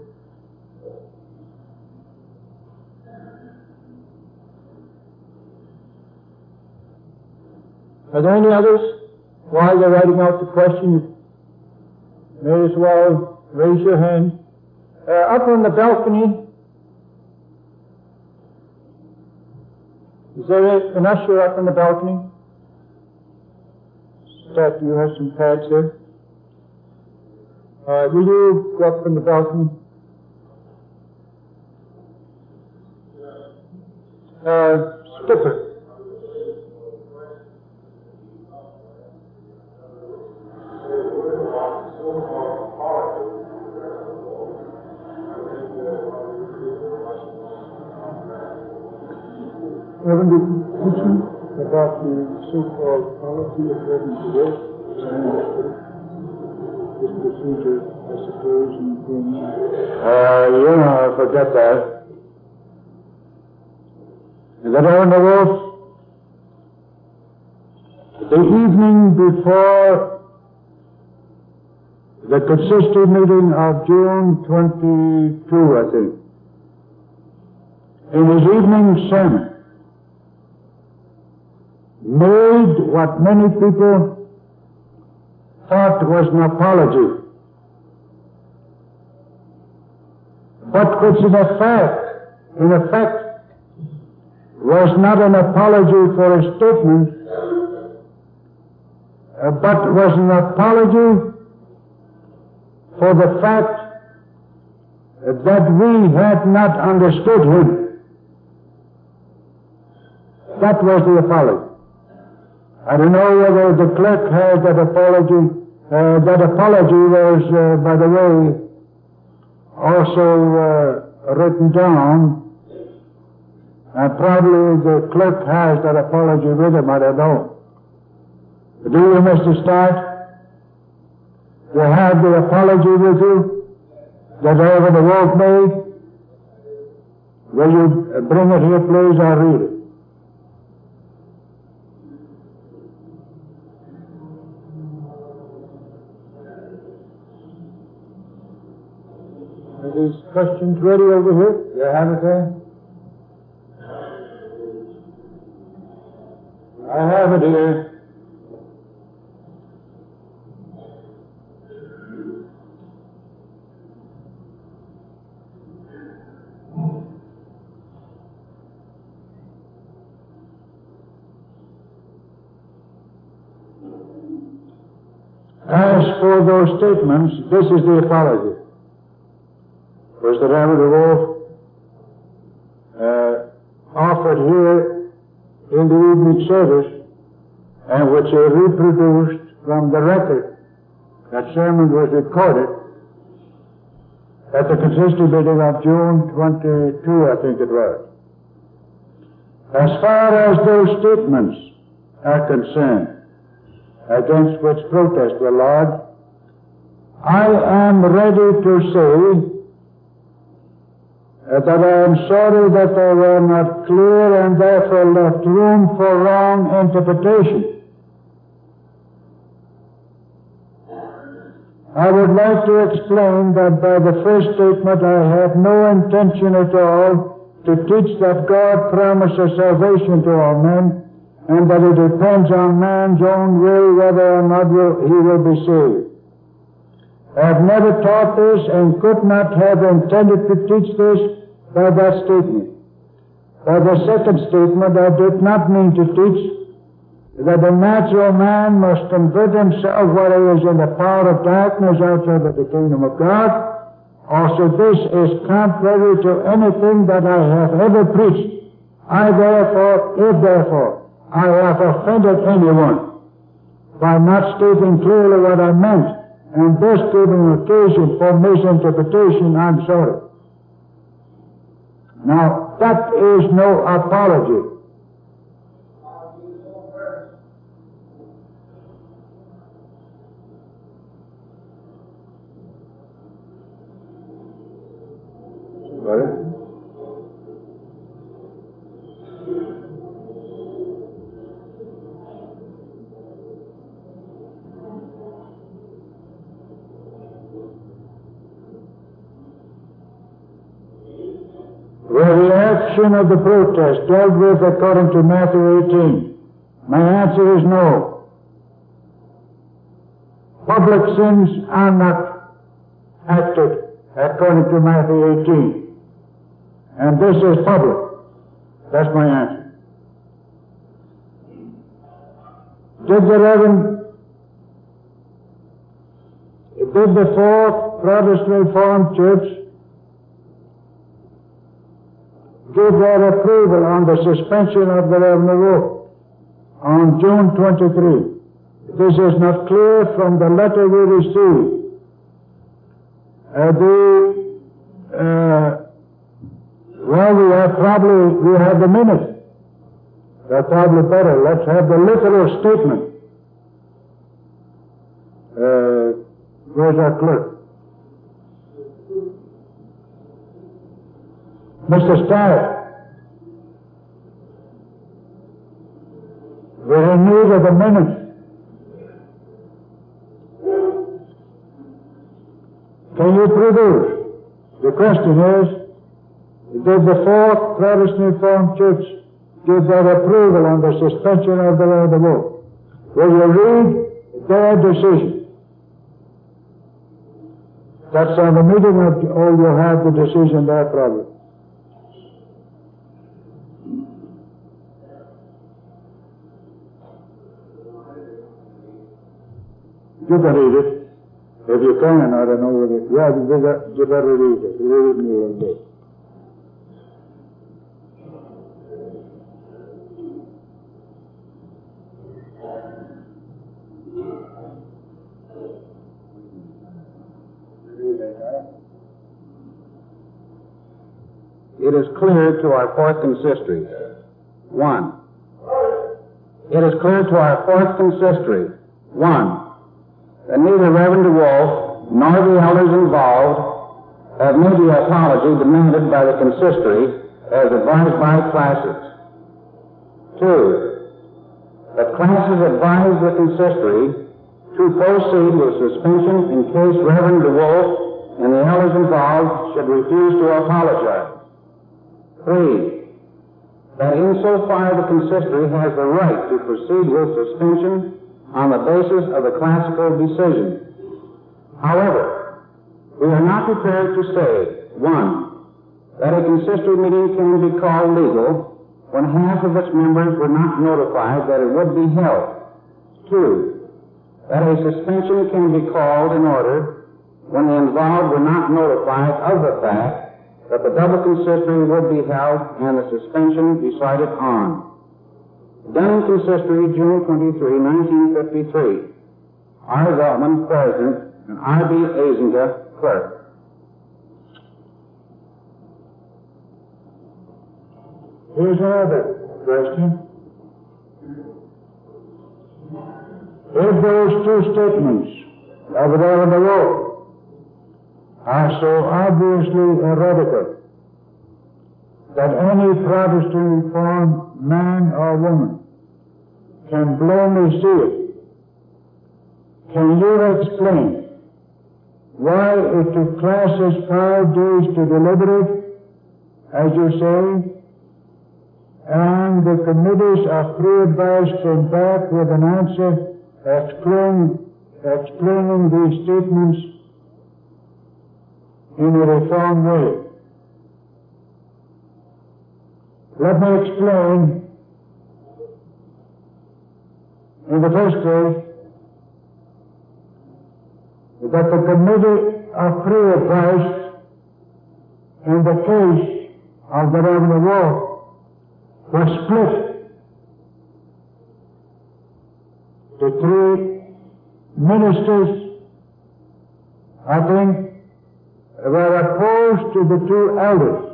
Are there any others? While they're writing out the question, you may as well raise your hand. Uh, up on the balcony, is there a, an usher up on the balcony? Stat, do you have some pads there? Uh, will you go up on the balcony? Uh, Skipper. Reverend, would you about the so-called policy of Reverend Wolf and this procedure, I suppose, and things? Uh, you know, forget that. The Reverend Wolf, the evening before the consistory meeting of June twenty-second, I think, in his evening sermon, made what many people thought was an apology, but which in effect, in effect, was not an apology for a statement, uh, but was an apology for the fact that we had not understood him. That was the apology. I don't know whether the clerk has that apology. Uh, that apology was, uh, by the way, also uh, written down. And probably the clerk has that apology with him, I don't know. Do you, Mister Stark? You have the apology with you that Reverend Wolf made? Will you bring it here, please? I'll read it. Are these questions ready over here? You have it there? I have it here. As for those statements, this is the apology. Was the Reverend Wolf uh, offered here in the evening service, and which he reproduced from the record. That sermon was recorded at the consistory meeting of June twenty-second, I think it was. As far as those statements are concerned, against which protests were lodged, I am ready to say uh, that I am sorry that they were not clear and therefore left room for wrong interpretation. I would like to explain that by the first statement I have no intention at all to teach that God promises salvation to all men and that it depends on man's own will whether or not will, he will be saved. I have never taught this and could not have intended to teach this by that statement. By the second statement, I did not mean to teach that the natural man must convert himself while he is in the power of darkness outside of the kingdom of God. Also, this is contrary to anything that I have ever preached. I therefore, if therefore, I have offended anyone by not stating clearly what I meant, and thus giving occasion for misinterpretation, I'm sorry. Now, that is no apology. Sorry? Where the action of the protest dealt with according to Matthew eighteen, my answer is no. Public sins are not acted according to Matthew eighteen. And this is public. That's my answer. Did the Reverend, did the Fourth Protestant Reformed Church give their approval on the suspension of the Reverend Wolf on June twenty-third? This is not clear from the letter we received. Uh, the, uh, well, we have probably, we have the minutes. That's probably better. Let's have the literal statement. Uh, where's our clerk? Mister Starr, we're in need of a minute. Can you produce? The question is, did the Fourth Protestant Reformed Church give their approval on the suspension of the law of the vote? Will you read their decision? That's on the meeting of, oh, you have the decision there probably. You can read it. If you can, I don't know whether... Yeah, you better, you better read it. Read it me a little bit. It is clear to our fourth consistory. One. It is clear to our fourth consistory. One. That neither Reverend DeWolf nor the elders involved have made the apology demanded by the consistory as advised by classes. Two, that classes advise the consistory to proceed with suspension in case Reverend DeWolf and the elders involved should refuse to apologize. Three, that insofar the consistory has the right to proceed with suspension on the basis of the classical decision. However, we are not prepared to say, one, that a consistory meeting can be called legal when half of its members were not notified that it would be held. Two, that a suspension can be called in order when the involved were not notified of the fact that the double consistory would be held and the suspension decided on. Done Consistory, June twenty-third, nineteen fifty-three. R. Zeltman, President, and R. B. Azinga, Clerk. Here's another question. If those two statements of the Reverend DeWolf are so obviously heretical that any Protestant Reformed man or woman can blindly see it, can you explain why it took classes five days to deliberate, as you say, and the committees of free advice came back with an answer explaining, explaining these statements in a reformed way. Let me explain. In the first place, that the committee of free advice in the case of the Reverend Wolf was split to three ministers, I think, were opposed to the two elders.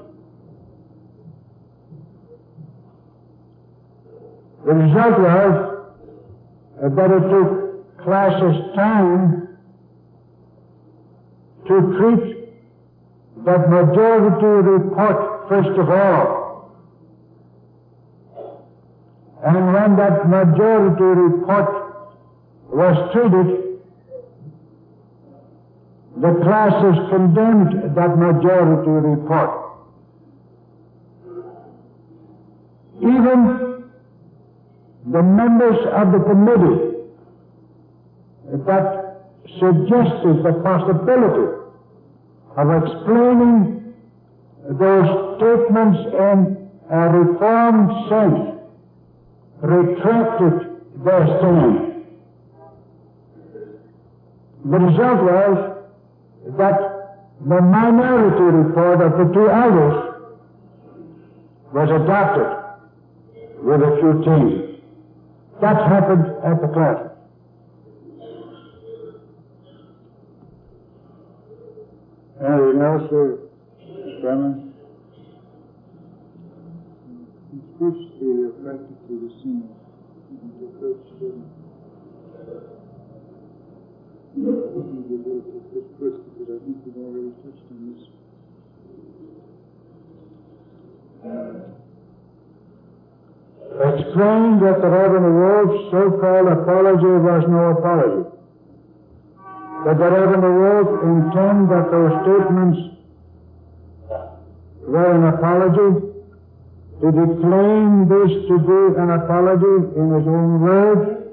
The result was that it took classes time to treat that majority report first of all. And when that majority report was treated, the classes condemned that majority report. Even the members of the committee that suggested the possibility of explaining those statements in a reformed sense retracted their stand. The result was that the minority report of the two elders was adopted with a few changes. That happened at the class. Anything else, Chairman? First, they are practically the same. The first, uh, first, because I think we've already touched on this. Explained that the Reverend Wolf's so-called apology was no apology. That the Reverend Wolf intended that those statements were an apology. Did he claim this to be an apology in his own words?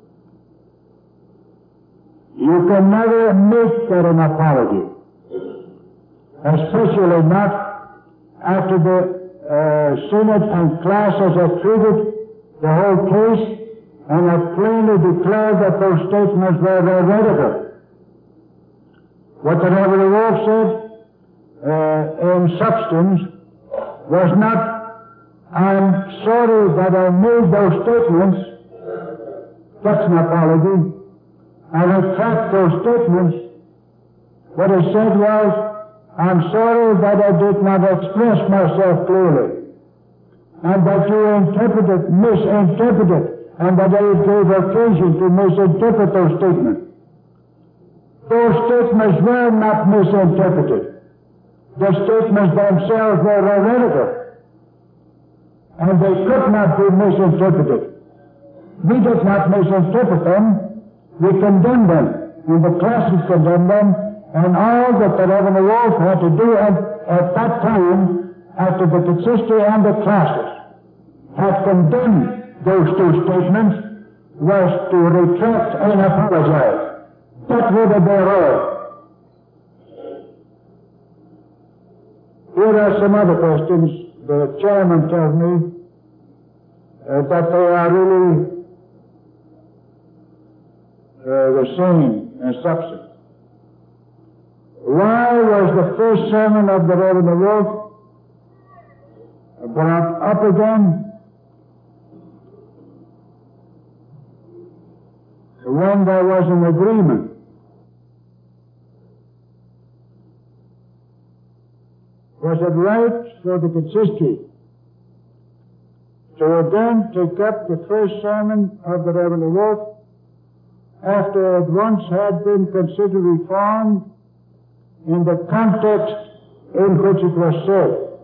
You can never make that an apology, especially not after the uh, Synod and classes have treated the whole case and have plainly declared that those statements were heretical. What the Reverend Wolf said uh, in substance was not, I'm sorry that I made those statements. That's an apology. I retract those statements. What he said was, I'm sorry that I did not express myself clearly, and that you interpreted, misinterpreted, and that I gave occasion to misinterpret those statements. Those statements were not misinterpreted. The statements themselves were heretical, and they could not be misinterpreted. We did not misinterpret them. We condemned them, and the classes condemned them, and all that the Reverend Wolf had to do at, at that time, after the consistory and the classes had condemned those two statements, was to retract and apologize. That would have been all. Here are some other questions. The chairman tells me uh, that they are really uh, the same in substance. Why was the first sermon of the Reverend Wolf brought up again when there was an agreement? Was it right for the consistory to again take up the first sermon of the Reverend Wolf after it once had been considered reformed in the context in which it was said?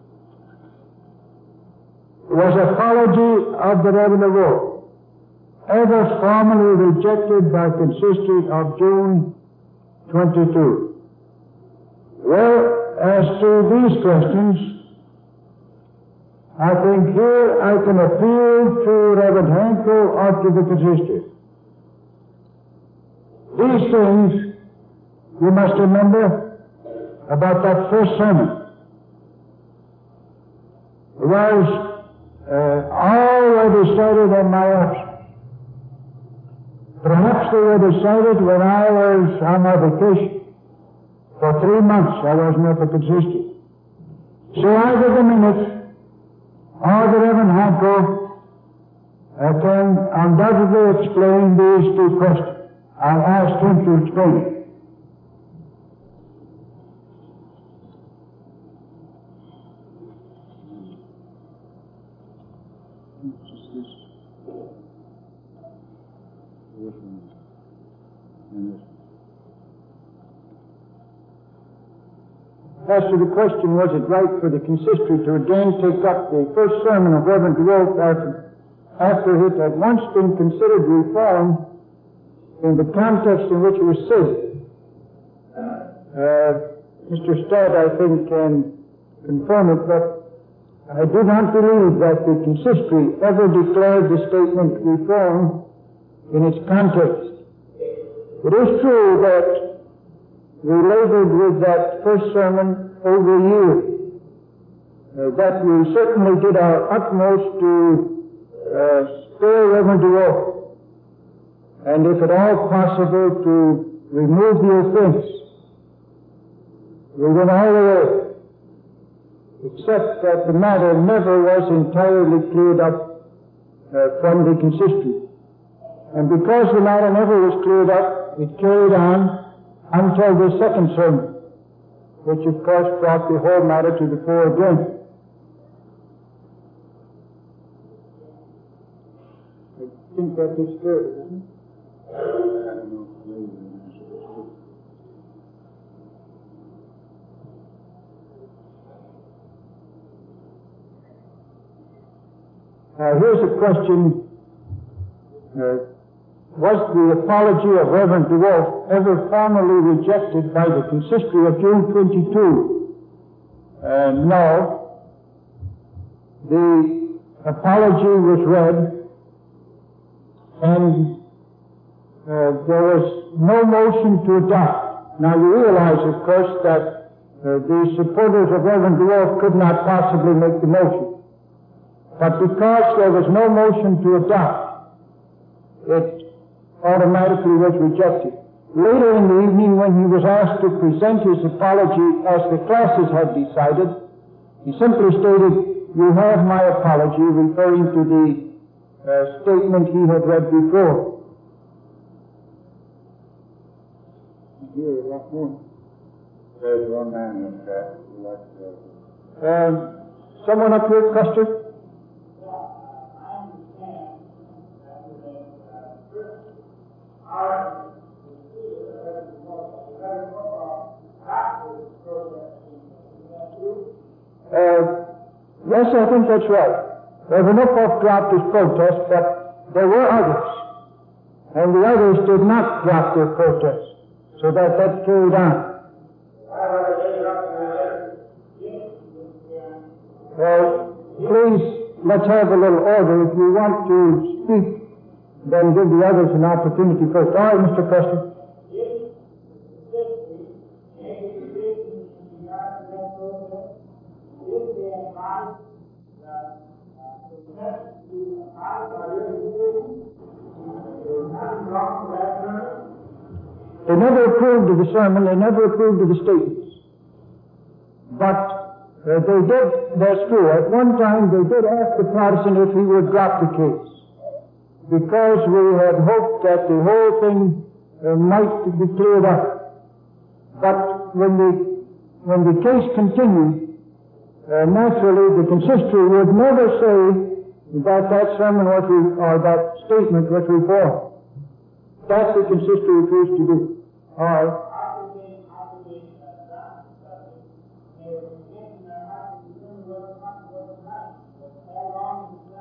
Was apology of the Reverend Wolf ever formally rejected by consistory of June twenty-two. Well, as to these questions, I think here I can appeal to Reverend Hankel or to the consistory. These things, you must remember about that first sermon, was uh, already decided in my absence. Perhaps they were decided when I was on my vacation. For three months I wasn't at the consistory. So either the minutes or the Reverend Hankel uh, can undoubtedly explain these two questions. I'll ask him to explain it. As to the question, was it right for the consistory to again take up the first sermon of Reverend DeWolf after, after it had once been considered reformed in the context in which it was said? Uh, Mister Stott, I think, can confirm it, but I do not believe that the consistory ever declared the statement reformed in its context. It is true that we labored with that first sermon over a year, uh, that we certainly did our utmost to uh, spare Reverend DeWolf, and if at all possible to remove the offense. We went all the way, except that the matter never was entirely cleared up uh, from the consistory. And because the matter never was cleared up, it carried on until the second sermon, which of course brought the whole matter to the fore again. I think that is good, isn't it? Now here's a question. Uh, Was the apology of Reverend DeWolf ever formally rejected by the consistory of June twenty-two? Uh, no. The apology was read, and uh, there was no motion to adopt. Now you realize, of course, that uh, the supporters of Reverend DeWolf could not possibly make the motion. But because there was no motion to adopt, it automatically was rejected. Later in the evening, when he was asked to present his apology as the classes had decided, he simply stated, "You have my apology," referring to the uh, statement he had read before. Here, what more? There's one man in that who likes to... Um, someone up here, Custer? Uh, yes, I think that's right. Reverend Uphoff dropped his protest, but there were others, and the others did not drop their protest, so that that carried on. Well, please, let's have a little order. If you want to speak, then give the others an opportunity first. All right, Mister Custer. They never approved of the sermon, they never approved of the statements. But uh, they did, that's true, at one time they did ask the Protestant if he would drop the case, because we had hoped that the whole thing uh, might be cleared up. But when the, when the case continued, uh, naturally the consistory would never say that that sermon was, re- or that statement was reformed. That the consistory refused to do. All right.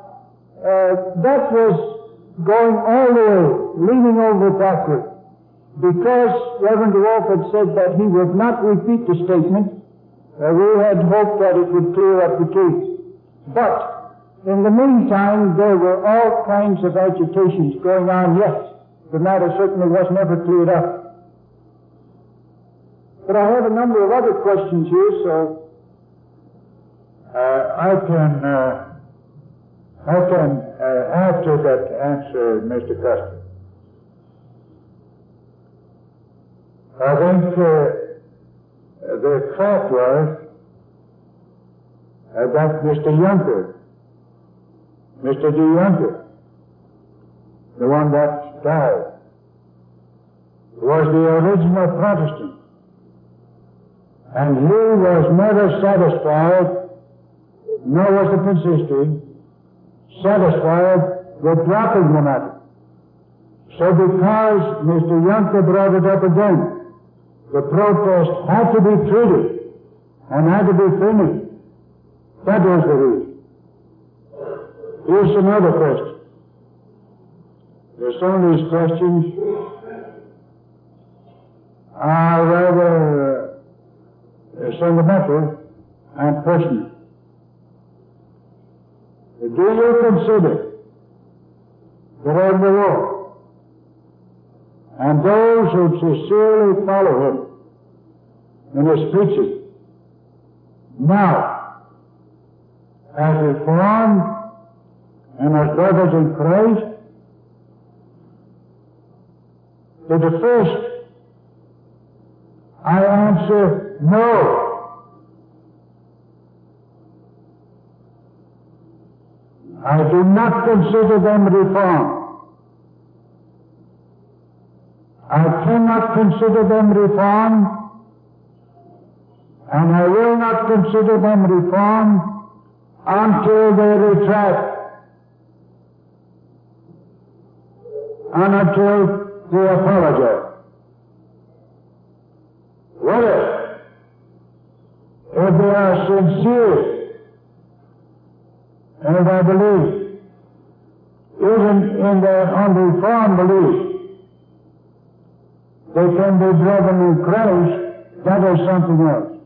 Uh, that was going all the way, leaning over backward. because Reverend DeWolf had said that he would not repeat the statement, uh, we had hoped that it would clear up the case. But in the meantime, there were all kinds of agitations going on yet. The matter certainly was never cleared up. But I have a number of other questions here, so uh, I can uh, I can uh, add to that answer, Mister Custer. I think uh, the fact was uh, that Mister Junker, Mister D. Junker, the one that died, was the original Protestant. And he was never satisfied, nor was the consistory satisfied with dropping the matter. So because Mister Junker brought it up again, the protest had to be treated and had to be finished. That was the reason. Here's some other questions. There's some of these questions are rather uh, sentimental and personal. Do you consider the Reverend DeWolf and those who sincerely follow him in his preaching now as reformed and as brothers in Christ? To the first, I answer no. I do not consider them reformed. I cannot consider them reformed, and I will not consider them reformed until they retract and until they apologize. What if? If they are sincere, and I believe, even in their unreformed belief, they can be driven in Christ, that is something else.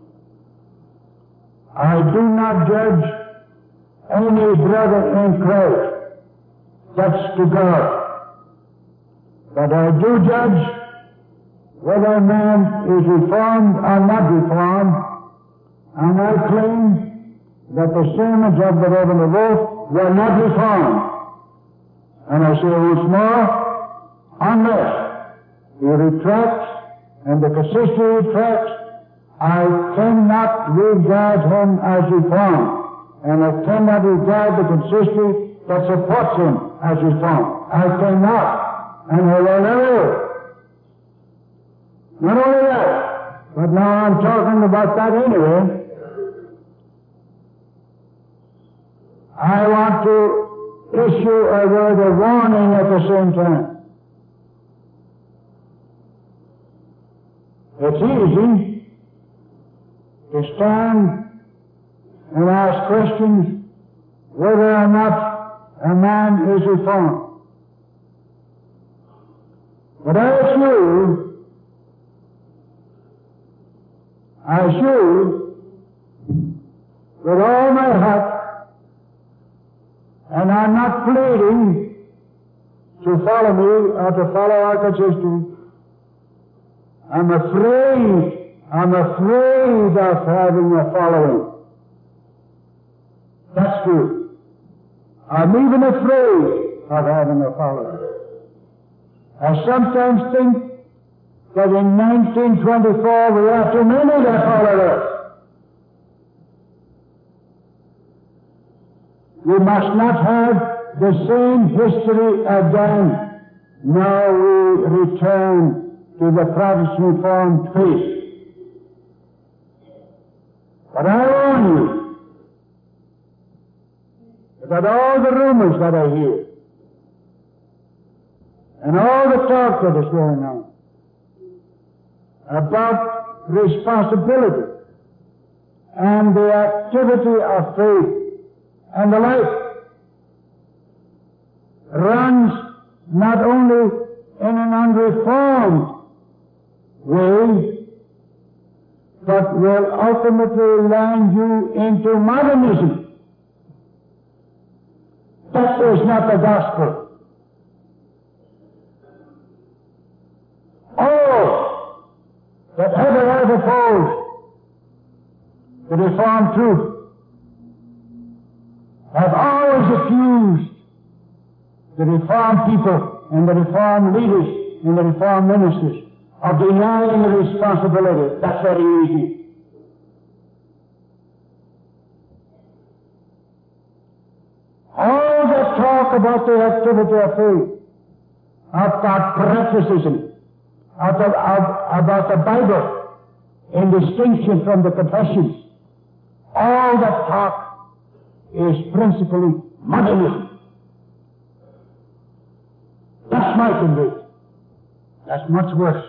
I do not judge any brother in Christ. That's to God. But I do judge whether a man is reformed or not reformed, and I claim that the sermons of the Reverend DeWolf were not reformed. And I say once more, unless he retracts and the consistory retracts, I cannot regard him as reformed, and I cannot regard the consistory that supports him as reformed. I cannot, and I will never. Not only that, but now I'm talking about that anyway. I want to issue a word of warning at the same time. It's easy to stand and ask questions whether or not a man is reformed. But I assure you, I assure you, with all my heart, and I'm not pleading to follow me or to follow our consistory. I'm afraid, I'm afraid of having a following. That's true. I'm even afraid of having a following. I sometimes think that in nineteen twenty-four we have too many that follow us. We must not have the same history again. Now we return to the Protestant Reformed faith. But I warn you that all the rumors that I hear and all the talk that is going on about responsibility and the activity of faith and the like runs not only in an unreformed way, but will ultimately land you into modernism. That is not the gospel. All that ever have opposed the Reformed truth have always accused the Reformed people and the Reformed leaders and the Reformed ministers of denying the responsibility. That's very easy. All that talk about the activity of faith, about practicism, about, about the Bible in distinction from the confessions, all that talk is principally modernism. That's my conviction. That's much worse.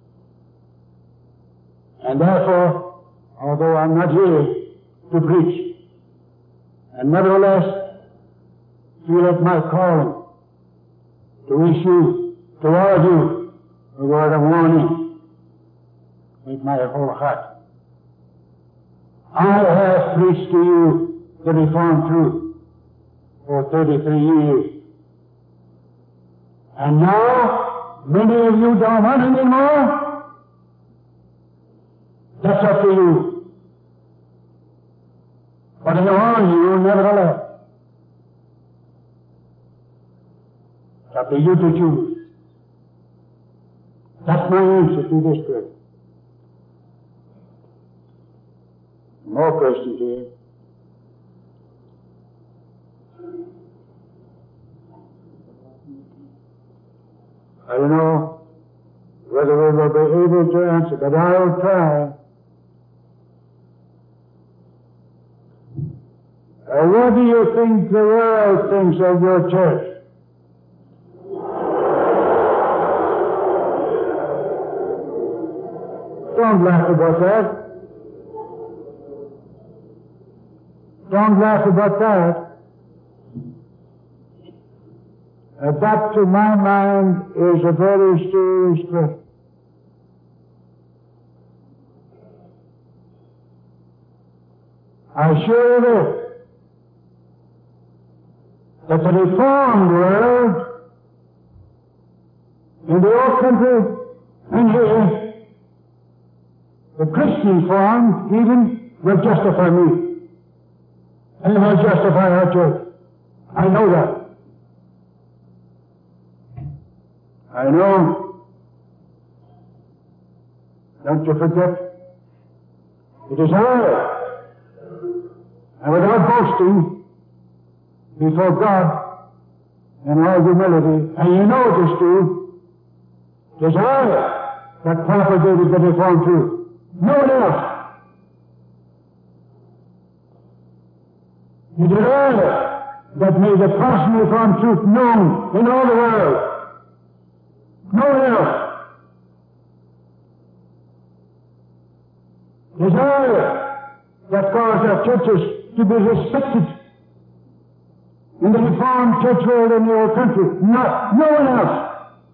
And therefore, although I'm not here to preach, and nevertheless feel it my calling to issue to all of you a word of warning with my whole heart. I have preached to you the Reformed truth for thirty-three years. And now, many of you don't want it anymore. That's up to you. But I warn you, nevertheless, it's up to you to choose. That's my answer to this question. More questions here. I don't know whether we will be able to answer, but I will try. Uh, what do you think the world thinks of your church? Don't laugh about that. Don't laugh about that. Uh, that, to my mind, is a very serious question. I assure you that the Reformed world, in the old country and here, the Christian form even will justify me. And will justify our church. I know that. I know. Don't you forget, it is I, and without boasting before God in all humility, and you know it is true, it is I that propagated the Reformed truth. No one else. It is I that made the Protestant Reformed truth known in all the world. No one else. It is I that caused our churches to be respected in the Reformed church world in the old country. Not, no one else.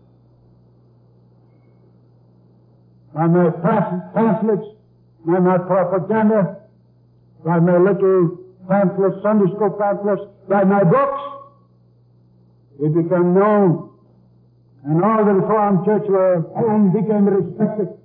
By my pamphlets, by my propaganda, by my little pamphlets, Sunday school pamphlets, by my books, we become known in all the Reformed church world and became respected.